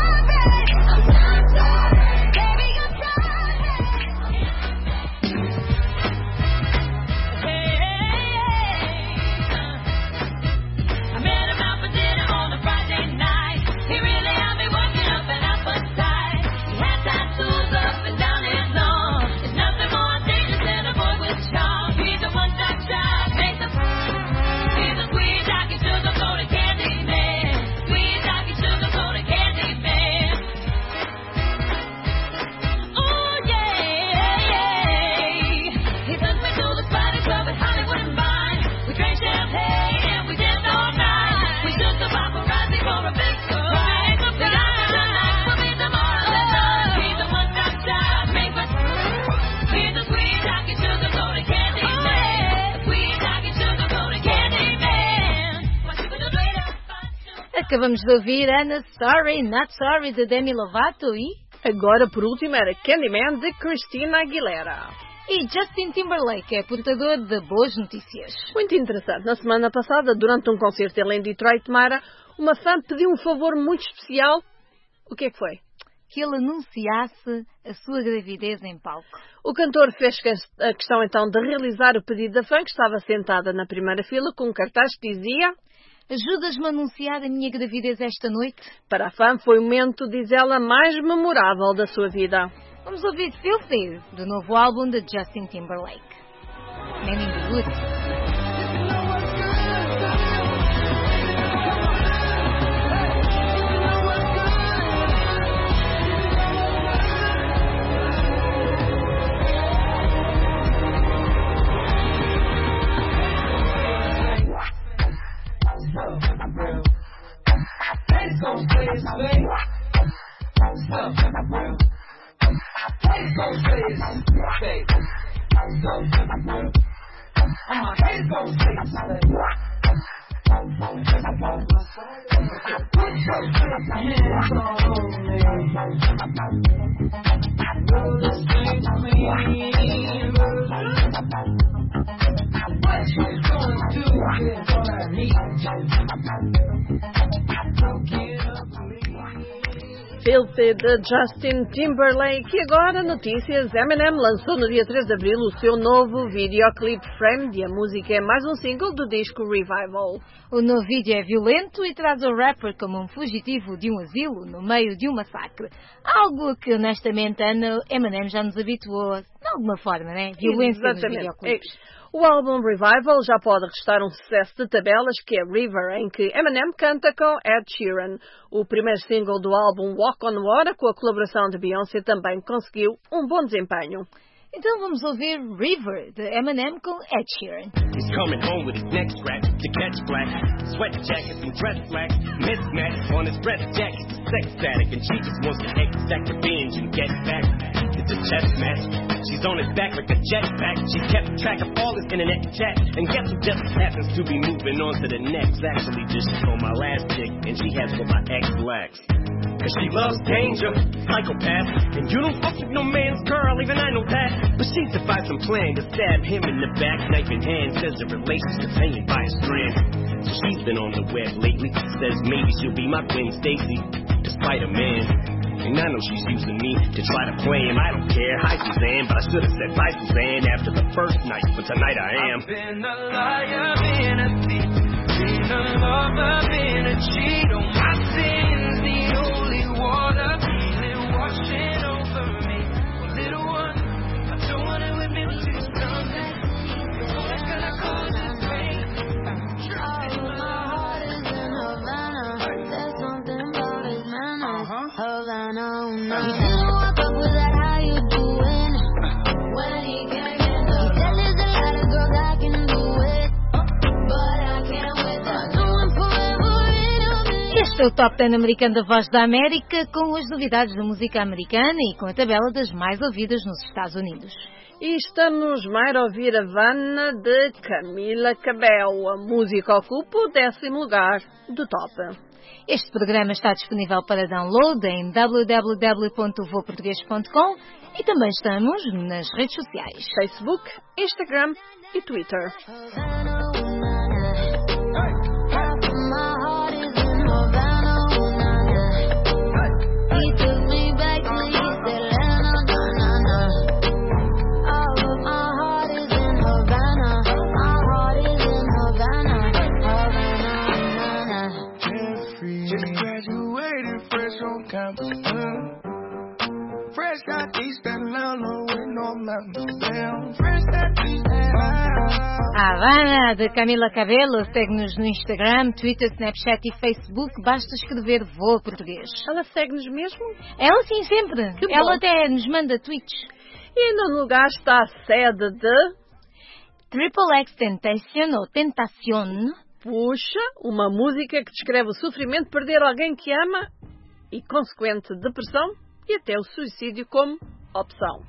Acabamos de ouvir Anna Sorry, Not Sorry, de Demi Lovato e... Agora, por último, era Candyman, de Christina Aguilera. E Justin Timberlake é portador de boas notícias. Muito interessante. Na semana passada, durante um concerto em Detroit, Mara, uma fã pediu um favor muito especial. O que é que foi? Que ele anunciasse a sua gravidez em palco. O cantor fez a questão então de realizar o pedido da fã, que estava sentada na primeira fila com um cartaz que dizia: ajudas-me a anunciar a minha gravidez esta noite? Para a fã foi o momento, diz ela, mais memorável da sua vida. Vamos ouvir Filthy, do novo álbum de Justin Timberlake. Man in the Woods. Filthy, de Justin Timberlake. E agora, notícias. Eminem lançou no dia três de abril o seu novo videoclipe Framed e a música é mais um single do disco Revival. O novo vídeo é violento e traz o rapper como um fugitivo de um asilo no meio de um massacre. Algo que, honestamente, Eminem já nos habituou, de alguma forma, né? Violência nos videoclipes. O álbum Revival já pode restar um sucesso de tabelas, que é River, em que Eminem canta com Ed Sheeran. O primeiro single do álbum Walk on Water, com a colaboração de Beyoncé, também conseguiu um bom desempenho. Então vamos ouvir River, de Eminem com Ed Sheeran. He's coming home with his neck strapped to catch black. Sweat jackets and dress black. Mismatch on his breast jacket. Sex addict and she just wants to exact revenge and get back. It's a chess match. She's on his back like a jetpack. She kept track of all his internet chat. And guess who just happens to be moving on to the next? Actually just on my last chick, and she has what my ex lacks. Cause she loves danger, psychopath. And you don't fuck with no man's girl, even I know that. But she devised some plan to stab him in the back, knife in hand. Says the relationship's hanging by a strand. So she's been on the web lately. Says maybe she'll be my Gwen Stacy, despite a man. And I know she's using me to try to play him. I don't care, hi Suzanne, but I should have said bye Suzanne after the first night. But tonight I am. I've been a liar, been a thief, been a lover, been a cheat. On my sins, the holy water, feeling washing over me. Havana, oh, no. He didn't walk up with that, how you doing? When he came in, he said there's a lot of girls I can do it, but I can't with her. No one forever in a minute. Este é o Top dez americano da Voz da América, com as novidades da música americana e com a tabela das mais ouvidas nos Estados Unidos. E estamos mais a ouvir Havana de Camila Cabello. A música ocupa o décimo lugar do Top. Este programa está disponível para download em w w w ponto vo português ponto com e também estamos nas redes sociais: Facebook, Instagram e Twitter. A Havana de Camila Cabello. Segue-nos no Instagram, Twitter, Snapchat e Facebook. Basta escrever Voa Português. Ela segue-nos mesmo? Ela sim, sempre. Que Ela bom. até nos manda tweets. E no lugar está a sede de Triple X Temptation ou Tentacion. Puxa, uma música que descreve o sofrimento de perder alguém que ama e consequente depressão e até o suicídio como opção.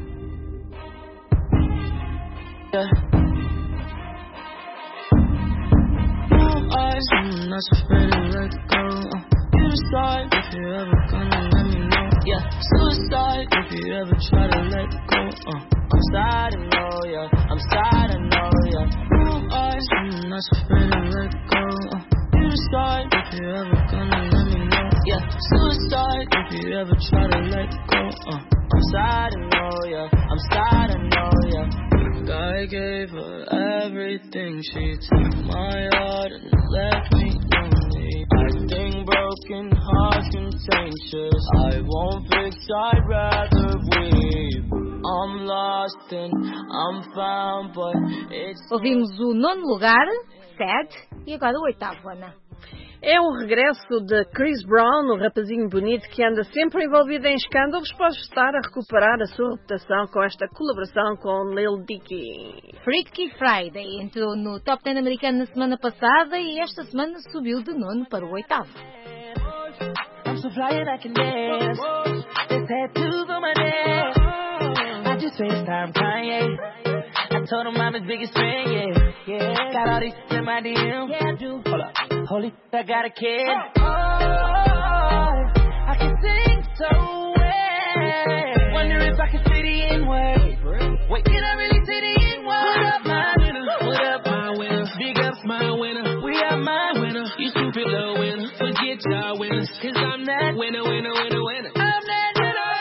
I'm not afraid to let go. You decide if you're ever gonna let me know. Yeah, suicide if you ever try to let go. Uh, I'm sad, I know, yeah. I'm sad, I know, yeah. Blue eyes, I'm not afraid to let go. Uh, you decide if you're ever gonna let me know. Yeah, suicide if you ever try to let go. Uh, I'm sad, I know, yeah. I'm sad, I know, yeah. I gave her everything. She took my heart and left me lonely. I think broken hearts contagious. I won't fix, I'd rather weep. I'm lost and I'm found, but it's... Ouvimos o nono lugar, Sad, e agora o oitavo, Ana. É o regresso de Chris Brown, o rapazinho bonito que anda sempre envolvido em escândalos, pode estar a recuperar a sua reputação com esta colaboração com Lil Dicky. Freaky Friday entrou no Top dez americano na semana passada e esta semana subiu de nono para o oitavo. I'm so fly and I can dance. There's tattoos on my neck. I just FaceTime Kanye. I told him I'm his biggest fan, yeah, yeah. Got all these in my D M. Yeah, I do. Hold up. Holy, I got a kid. Oh, I can sing so well. Wonder if I can say the N-word. Wait, can I really say the N-word? What up, my winner? What up, my winner? Big ups, my winner. We are my winner. You stupid little winner. Forget y'all winners. Cause I'm that winner, winner, winner, winner. I'm that winner.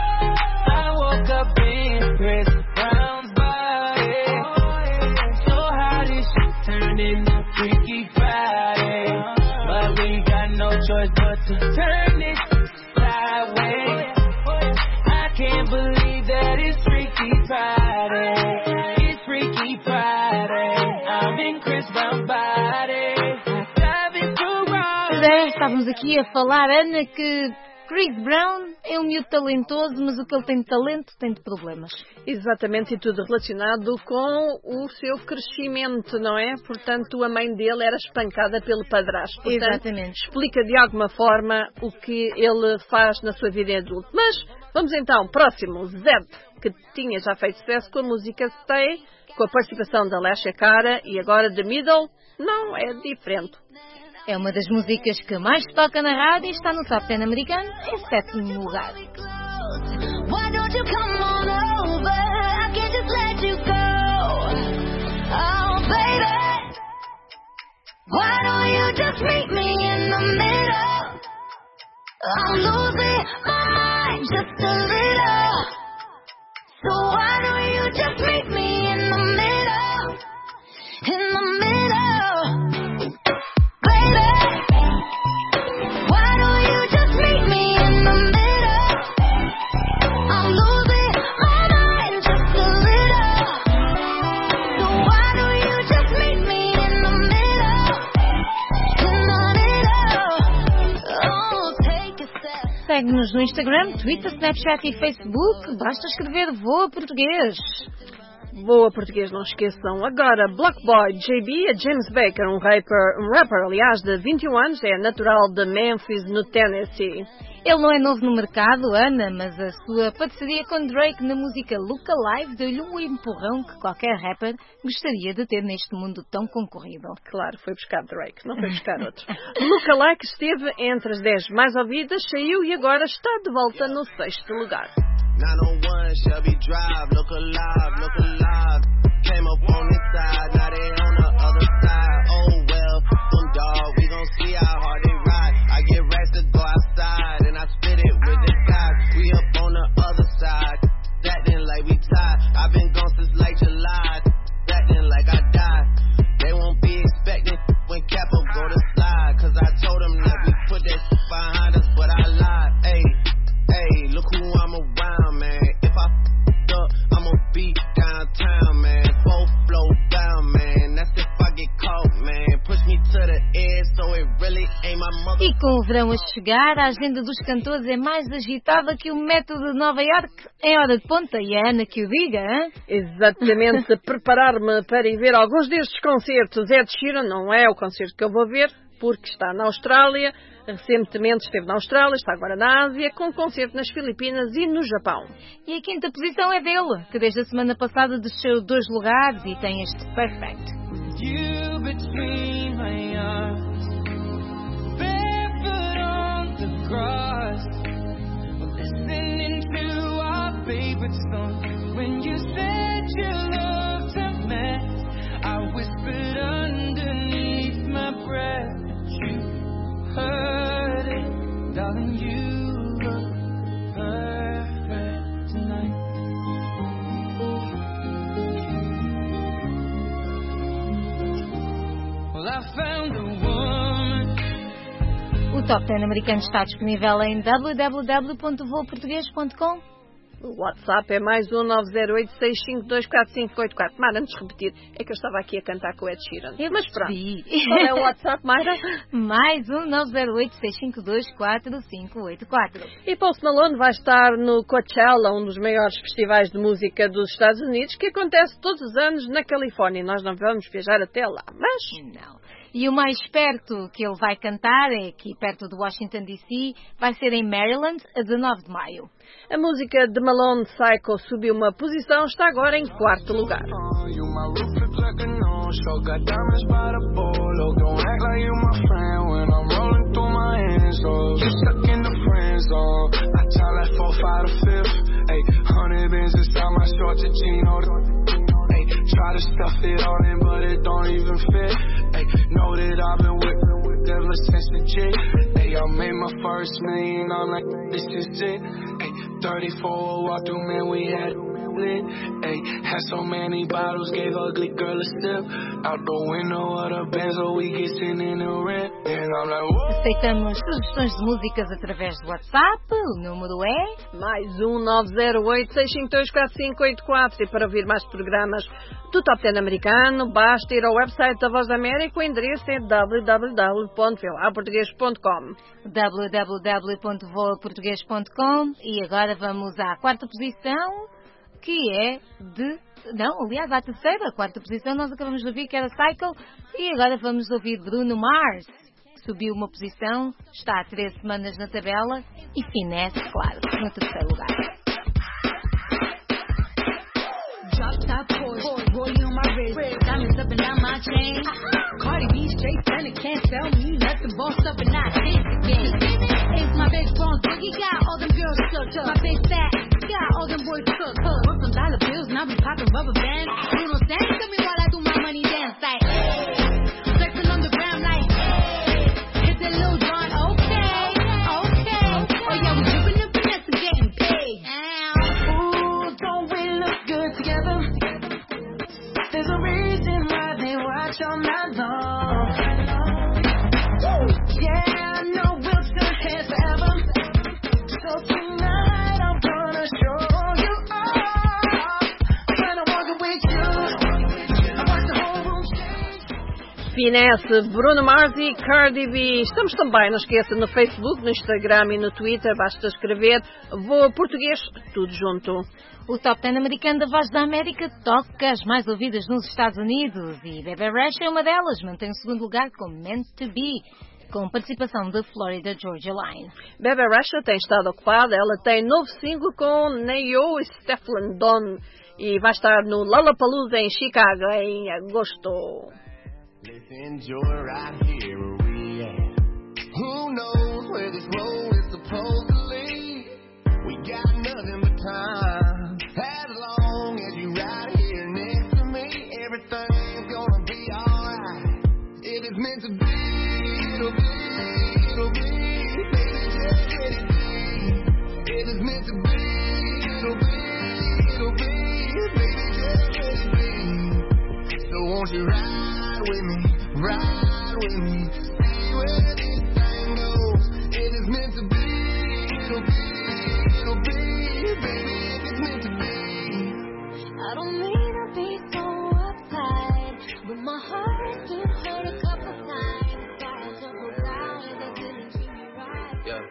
I woke up in Chris Brown's body. So how this shit turned into Freaky Friday. But we got no choice but to turn it sideways. I can't believe that it's Freaky Friday. It's Freaky Friday. I'm in Chris Brown's body. Driving through road. É, estávamos aqui a falar, Ana, que Chris Brown é um miúdo talentoso, mas o que ele tem de talento tem de problemas. Exatamente, e tudo relacionado com o seu crescimento, não é? Portanto, a mãe dele era espancada pelo padrasto. Portanto, exatamente. Explica de alguma forma o que ele faz na sua vida adulta. Mas vamos então, próximo, Zed, que tinha já feito sucesso com a música Stay, com a participação da Alessia Cara, e agora The Middle, não é diferente. É uma das músicas que mais toca na rádio e está no Top dez americano em sétimo lugar. Why don't you come on over? I can't just let you go. Oh, baby. Why don't you just meet me in the middle? I'm losing my mind just a little. So why don't you just meet me in the middle? In the middle. Baby. Why don't you just meet me in the middle? I'm losing my mind just a little. So why don't you just meet me in the middle? In the middle. Oh, take a step. segue-nos no Instagram, Twitter, Snapchat e Facebook. Basta escrever Voa Português. Boa Português, não esqueçam. Agora, Black Boy J B, James Baker, um rapper, um rapper, aliás, de vinte e um anos, é natural de Memphis, no Tennessee. Ele não é novo no mercado, Ana, mas a sua parceria com Drake na música Look Alive deu-lhe um empurrão que qualquer rapper gostaria de ter neste mundo tão concorrido. Claro, foi buscar Drake, não foi buscar outro. Look Alike esteve entre as dez mais ouvidas, saiu e agora está de volta no sexto lugar. nine oh one Shelby Drive, look alive, look alive. Came up on this side, now they on the other side. Oh well, some dog, we gon' see how hard they ride. I get racks to go outside, and I spit it with the guys. We up on the other side, acting like we tied. I've been gone since late July, acting like I died. They won't be expecting when Capo go to slide, cause I told them that we put that shit behind us, but I lied. Hey, hey, look who I'm around, man. If I f***ed up, I'ma be downtown, man. Full flow down, man. That's if I get caught, man. Push me to the edge, so it really ain't my mother. E com o verão a chegar, a agenda dos cantores é mais agitada que o metro de Nova Iorque em hora de ponta. E a Ana que o diga, hein? Exatamente, preparar-me para ir ver alguns destes concertos. Ed Sheeran não é o concerto que eu vou ver, porque está na Austrália. Recentemente esteve na Austrália, está agora na Ásia, com um concerto nas Filipinas e no Japão. E a quinta posição é dele, que desde a semana passada desceu dois lugares e tem este Perfect. You between my arms, barefoot on the grass, listening to our favorite song. When you said you loved a mess, I whispered underneath my breath, but you heard it, darling. You look perfect tonight. Well, I found a woman. O Top dez americano está disponível em w w w ponto voa português ponto com. O WhatsApp é mais um nove zero oito, seis cinco dois, quatro cinco oito quatro. Mara, antes de repetir, é que eu estava aqui a cantar com o Ed Sheeran. Eu Mas pronto. percebi. Qual é o WhatsApp, Mayra? Mais um nove zero oito, seis cinco dois, quatro cinco oito quatro. E Post Malone vai estar no Coachella, um dos maiores festivais de música dos Estados Unidos, que acontece todos os anos na Califórnia. Nós não vamos viajar até lá, mas... Não. E o mais perto que ele vai cantar é aqui perto de Washington D C, vai ser em Maryland, a dezenove de maio. A música de Malone, Psycho, subiu uma posição, está agora em quarto lugar. Try to stuff it all in, but it don't even fit. Ay, know that I've been whipping with ever since the jig. Ay, I made my first million, I'm like, this is it. Ay, thirty-four walk through, man, we had lit. Ay, had so many bottles, gave ugly girl a sip. Out the window of the Benzo, we get sitting in the rent. And I'm like, whoa. Aceitamos sugestões de músicas através do WhatsApp, o número é... Mais um nove zero oito, seis cinco dois, quatro cinco oito quatro. E para ouvir mais programas do Top dez americano, basta ir ao website da Voz da América, o endereço é w w w ponto voa português ponto com. w w w ponto voa português ponto com. E agora vamos à quarta posição, que é de... Não, aliás, à terceira, a quarta posição, nós acabamos de ouvir que era Cycle, e agora vamos ouvir Bruno Mars. Subiu uma posição, está há três semanas na tabela, e Finesse, claro, no terceiro lugar. Drop top Porsche, rolling on my wrist, diamonds up and down my chain. Cardi B straight stunning, can't tell me nothing. Boss up and not dance again. It's my big bronze boogie, got all them girls shook up. My big fat, got all them boys cooked up. Work on dollar bills, now we popping rubber bands. You don't stand to me while I do my money dance like. Flexing on the ground like. Hit that Lil Jon, okay, okay. Oh yeah, we dripping and finesse and getting paid. Ooh, don't we look good together? There's a reason why they watch all night long. Yeah, I know we'll turn heads forever. So tonight I'm gonna show you off. When I'm walking with you, I watch the whole room change. Finesse, Bruno Mars e Cardi B. Estamos também, não esqueça, no Facebook, no Instagram e no Twitter. Basta escrever Voa Português, tudo junto. O Top dez americano da Voz da América toca as mais ouvidas nos Estados Unidos e Bebe Rexha é uma delas. Mantém o segundo lugar com Meant to Be, com participação da Florida Georgia Line. Bebe Rexha tem estado ocupada. Ela tem novo single com Neo e Stefflon Don e vai estar no Lollapalooza em Chicago em agosto. Let's enjoy right here where we at. Who knows where this road is supposed to lead? We got nothing but time. As long as you right here next to me, everything's gonna be alright. If it's meant to be, it'll be, it'll be. Baby, just let it be. If it's meant to be, it'll be, it'll be. Baby, just let it be. So won't you ride with me, ride with me, see where this thing goes. If it's meant to be, it'll be, it'll be, baby, if it's meant to be. I don't mean to be so uptight, but my heart did hurt a couple times. Got a couple times that didn't treat me right. Yeah.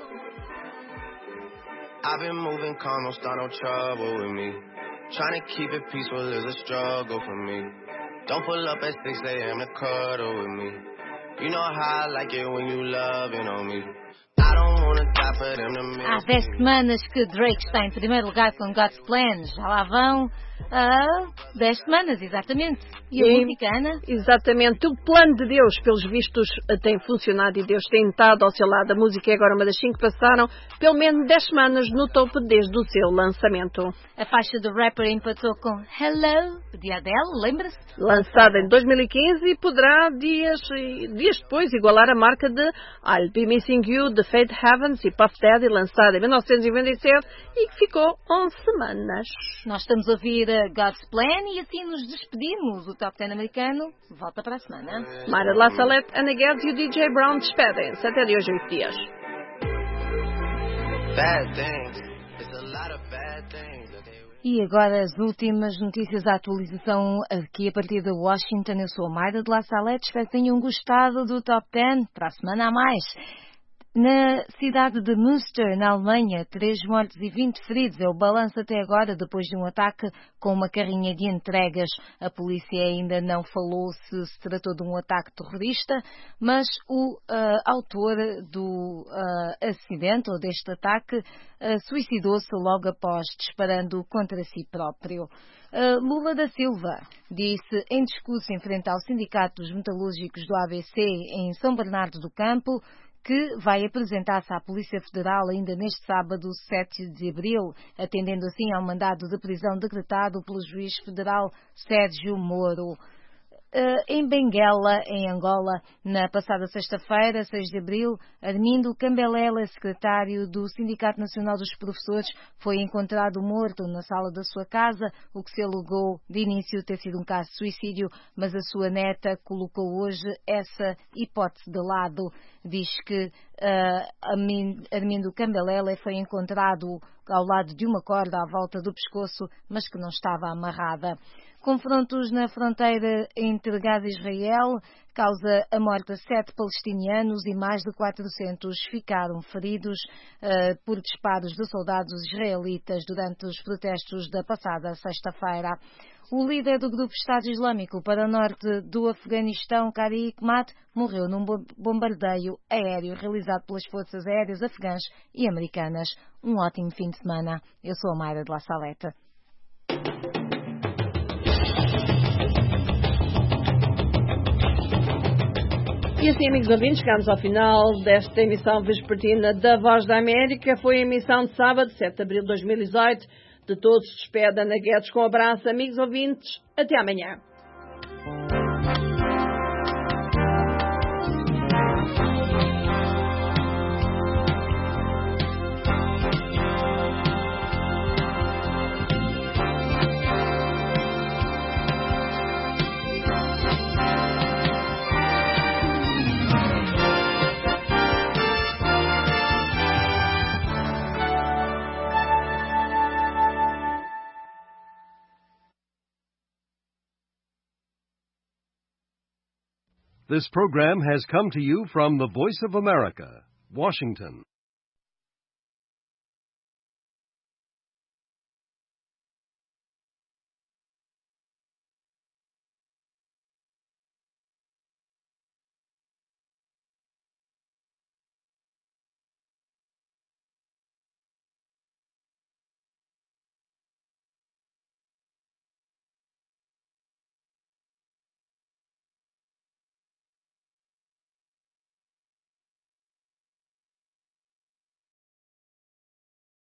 I've been moving calm, don't start no trouble with me. Trying to keep it peaceful is a struggle for me. Don't pull up at six a.m. to cuddle with me. You know how I like it when you loving on me. I don't wanna die for them to miss. Há dez semanas que Drake está em primeiro lugar com God's Plan. Já lá vão uh, dez semanas, exatamente. E a e, música, Ana? Exatamente. O plano de Deus, pelos vistos, tem funcionado e Deus tem estado ao seu lado. A música é agora uma das cinco que passaram pelo menos dez semanas no topo desde o seu lançamento. A faixa do rapper empatou com Hello, de Adele, lembra-se? Lançada em dois mil e quinze e poderá, dias, dias depois, igualar a marca de I'll Be Missing You, de Faith Heavens e Puff Daddy, lançada em mil novecentos e noventa e sete e que ficou onze semanas. Nós estamos a ouvir God's Plan e assim nos despedimos. O Top dez americano volta para a semana. Mayra de La Salette, Ana Guedes e o D J Brown despedem-se. Até de hoje, oito dias. Bad things. It's a lot of bad things. E agora as últimas notícias da atualização aqui a partir de Washington. Eu sou a Mayra de La Salette. Espero que tenham gostado do Top dez. Para a semana a mais. Na cidade de Münster, na Alemanha, três mortos e vinte feridos. É o balanço até agora, depois de um ataque com uma carrinha de entregas. A polícia ainda não falou se se tratou de um ataque terrorista, mas o uh, autor do uh, acidente, ou deste ataque, uh, suicidou-se logo após, disparando contra si próprio. Uh, Lula da Silva disse em discurso em frente ao Sindicato dos Metalúrgicos do A B C em São Bernardo do Campo que vai apresentar-se à Polícia Federal ainda neste sábado, sete de abril, atendendo assim ao mandado de prisão decretado pelo juiz federal Sérgio Moro. Uh, em Benguela, em Angola, na passada sexta-feira, seis de abril, Armindo Cambelela, secretário do Sindicato Nacional dos Professores, foi encontrado morto na sala da sua casa, o que se alegou de início ter sido um caso de suicídio, mas a sua neta colocou hoje essa hipótese de lado. Diz que uh, Armindo Cambelela foi encontrado ao lado de uma corda à volta do pescoço, mas que não estava amarrada. Confrontos na fronteira entre Gaza e Israel causa a morte de sete palestinianos e mais de quatrocentos ficaram feridos uh, por disparos de soldados israelitas durante os protestos da passada sexta-feira. O líder do grupo Estado Islâmico para o norte do Afeganistão, Qari Hikmat, morreu num bombardeio aéreo realizado pelas forças aéreas afegãs e americanas. Um ótimo fim de semana. Eu sou a Mayra de La Salette. E assim, amigos ouvintes, chegamos ao final desta emissão vespertina da Voz da América. Foi a emissão de sábado, sete de abril de dois mil e dezoito. De todos, despede Ana Guedes com um abraço. Amigos ouvintes, até amanhã. This program has come to you from the Voice of America, Washington.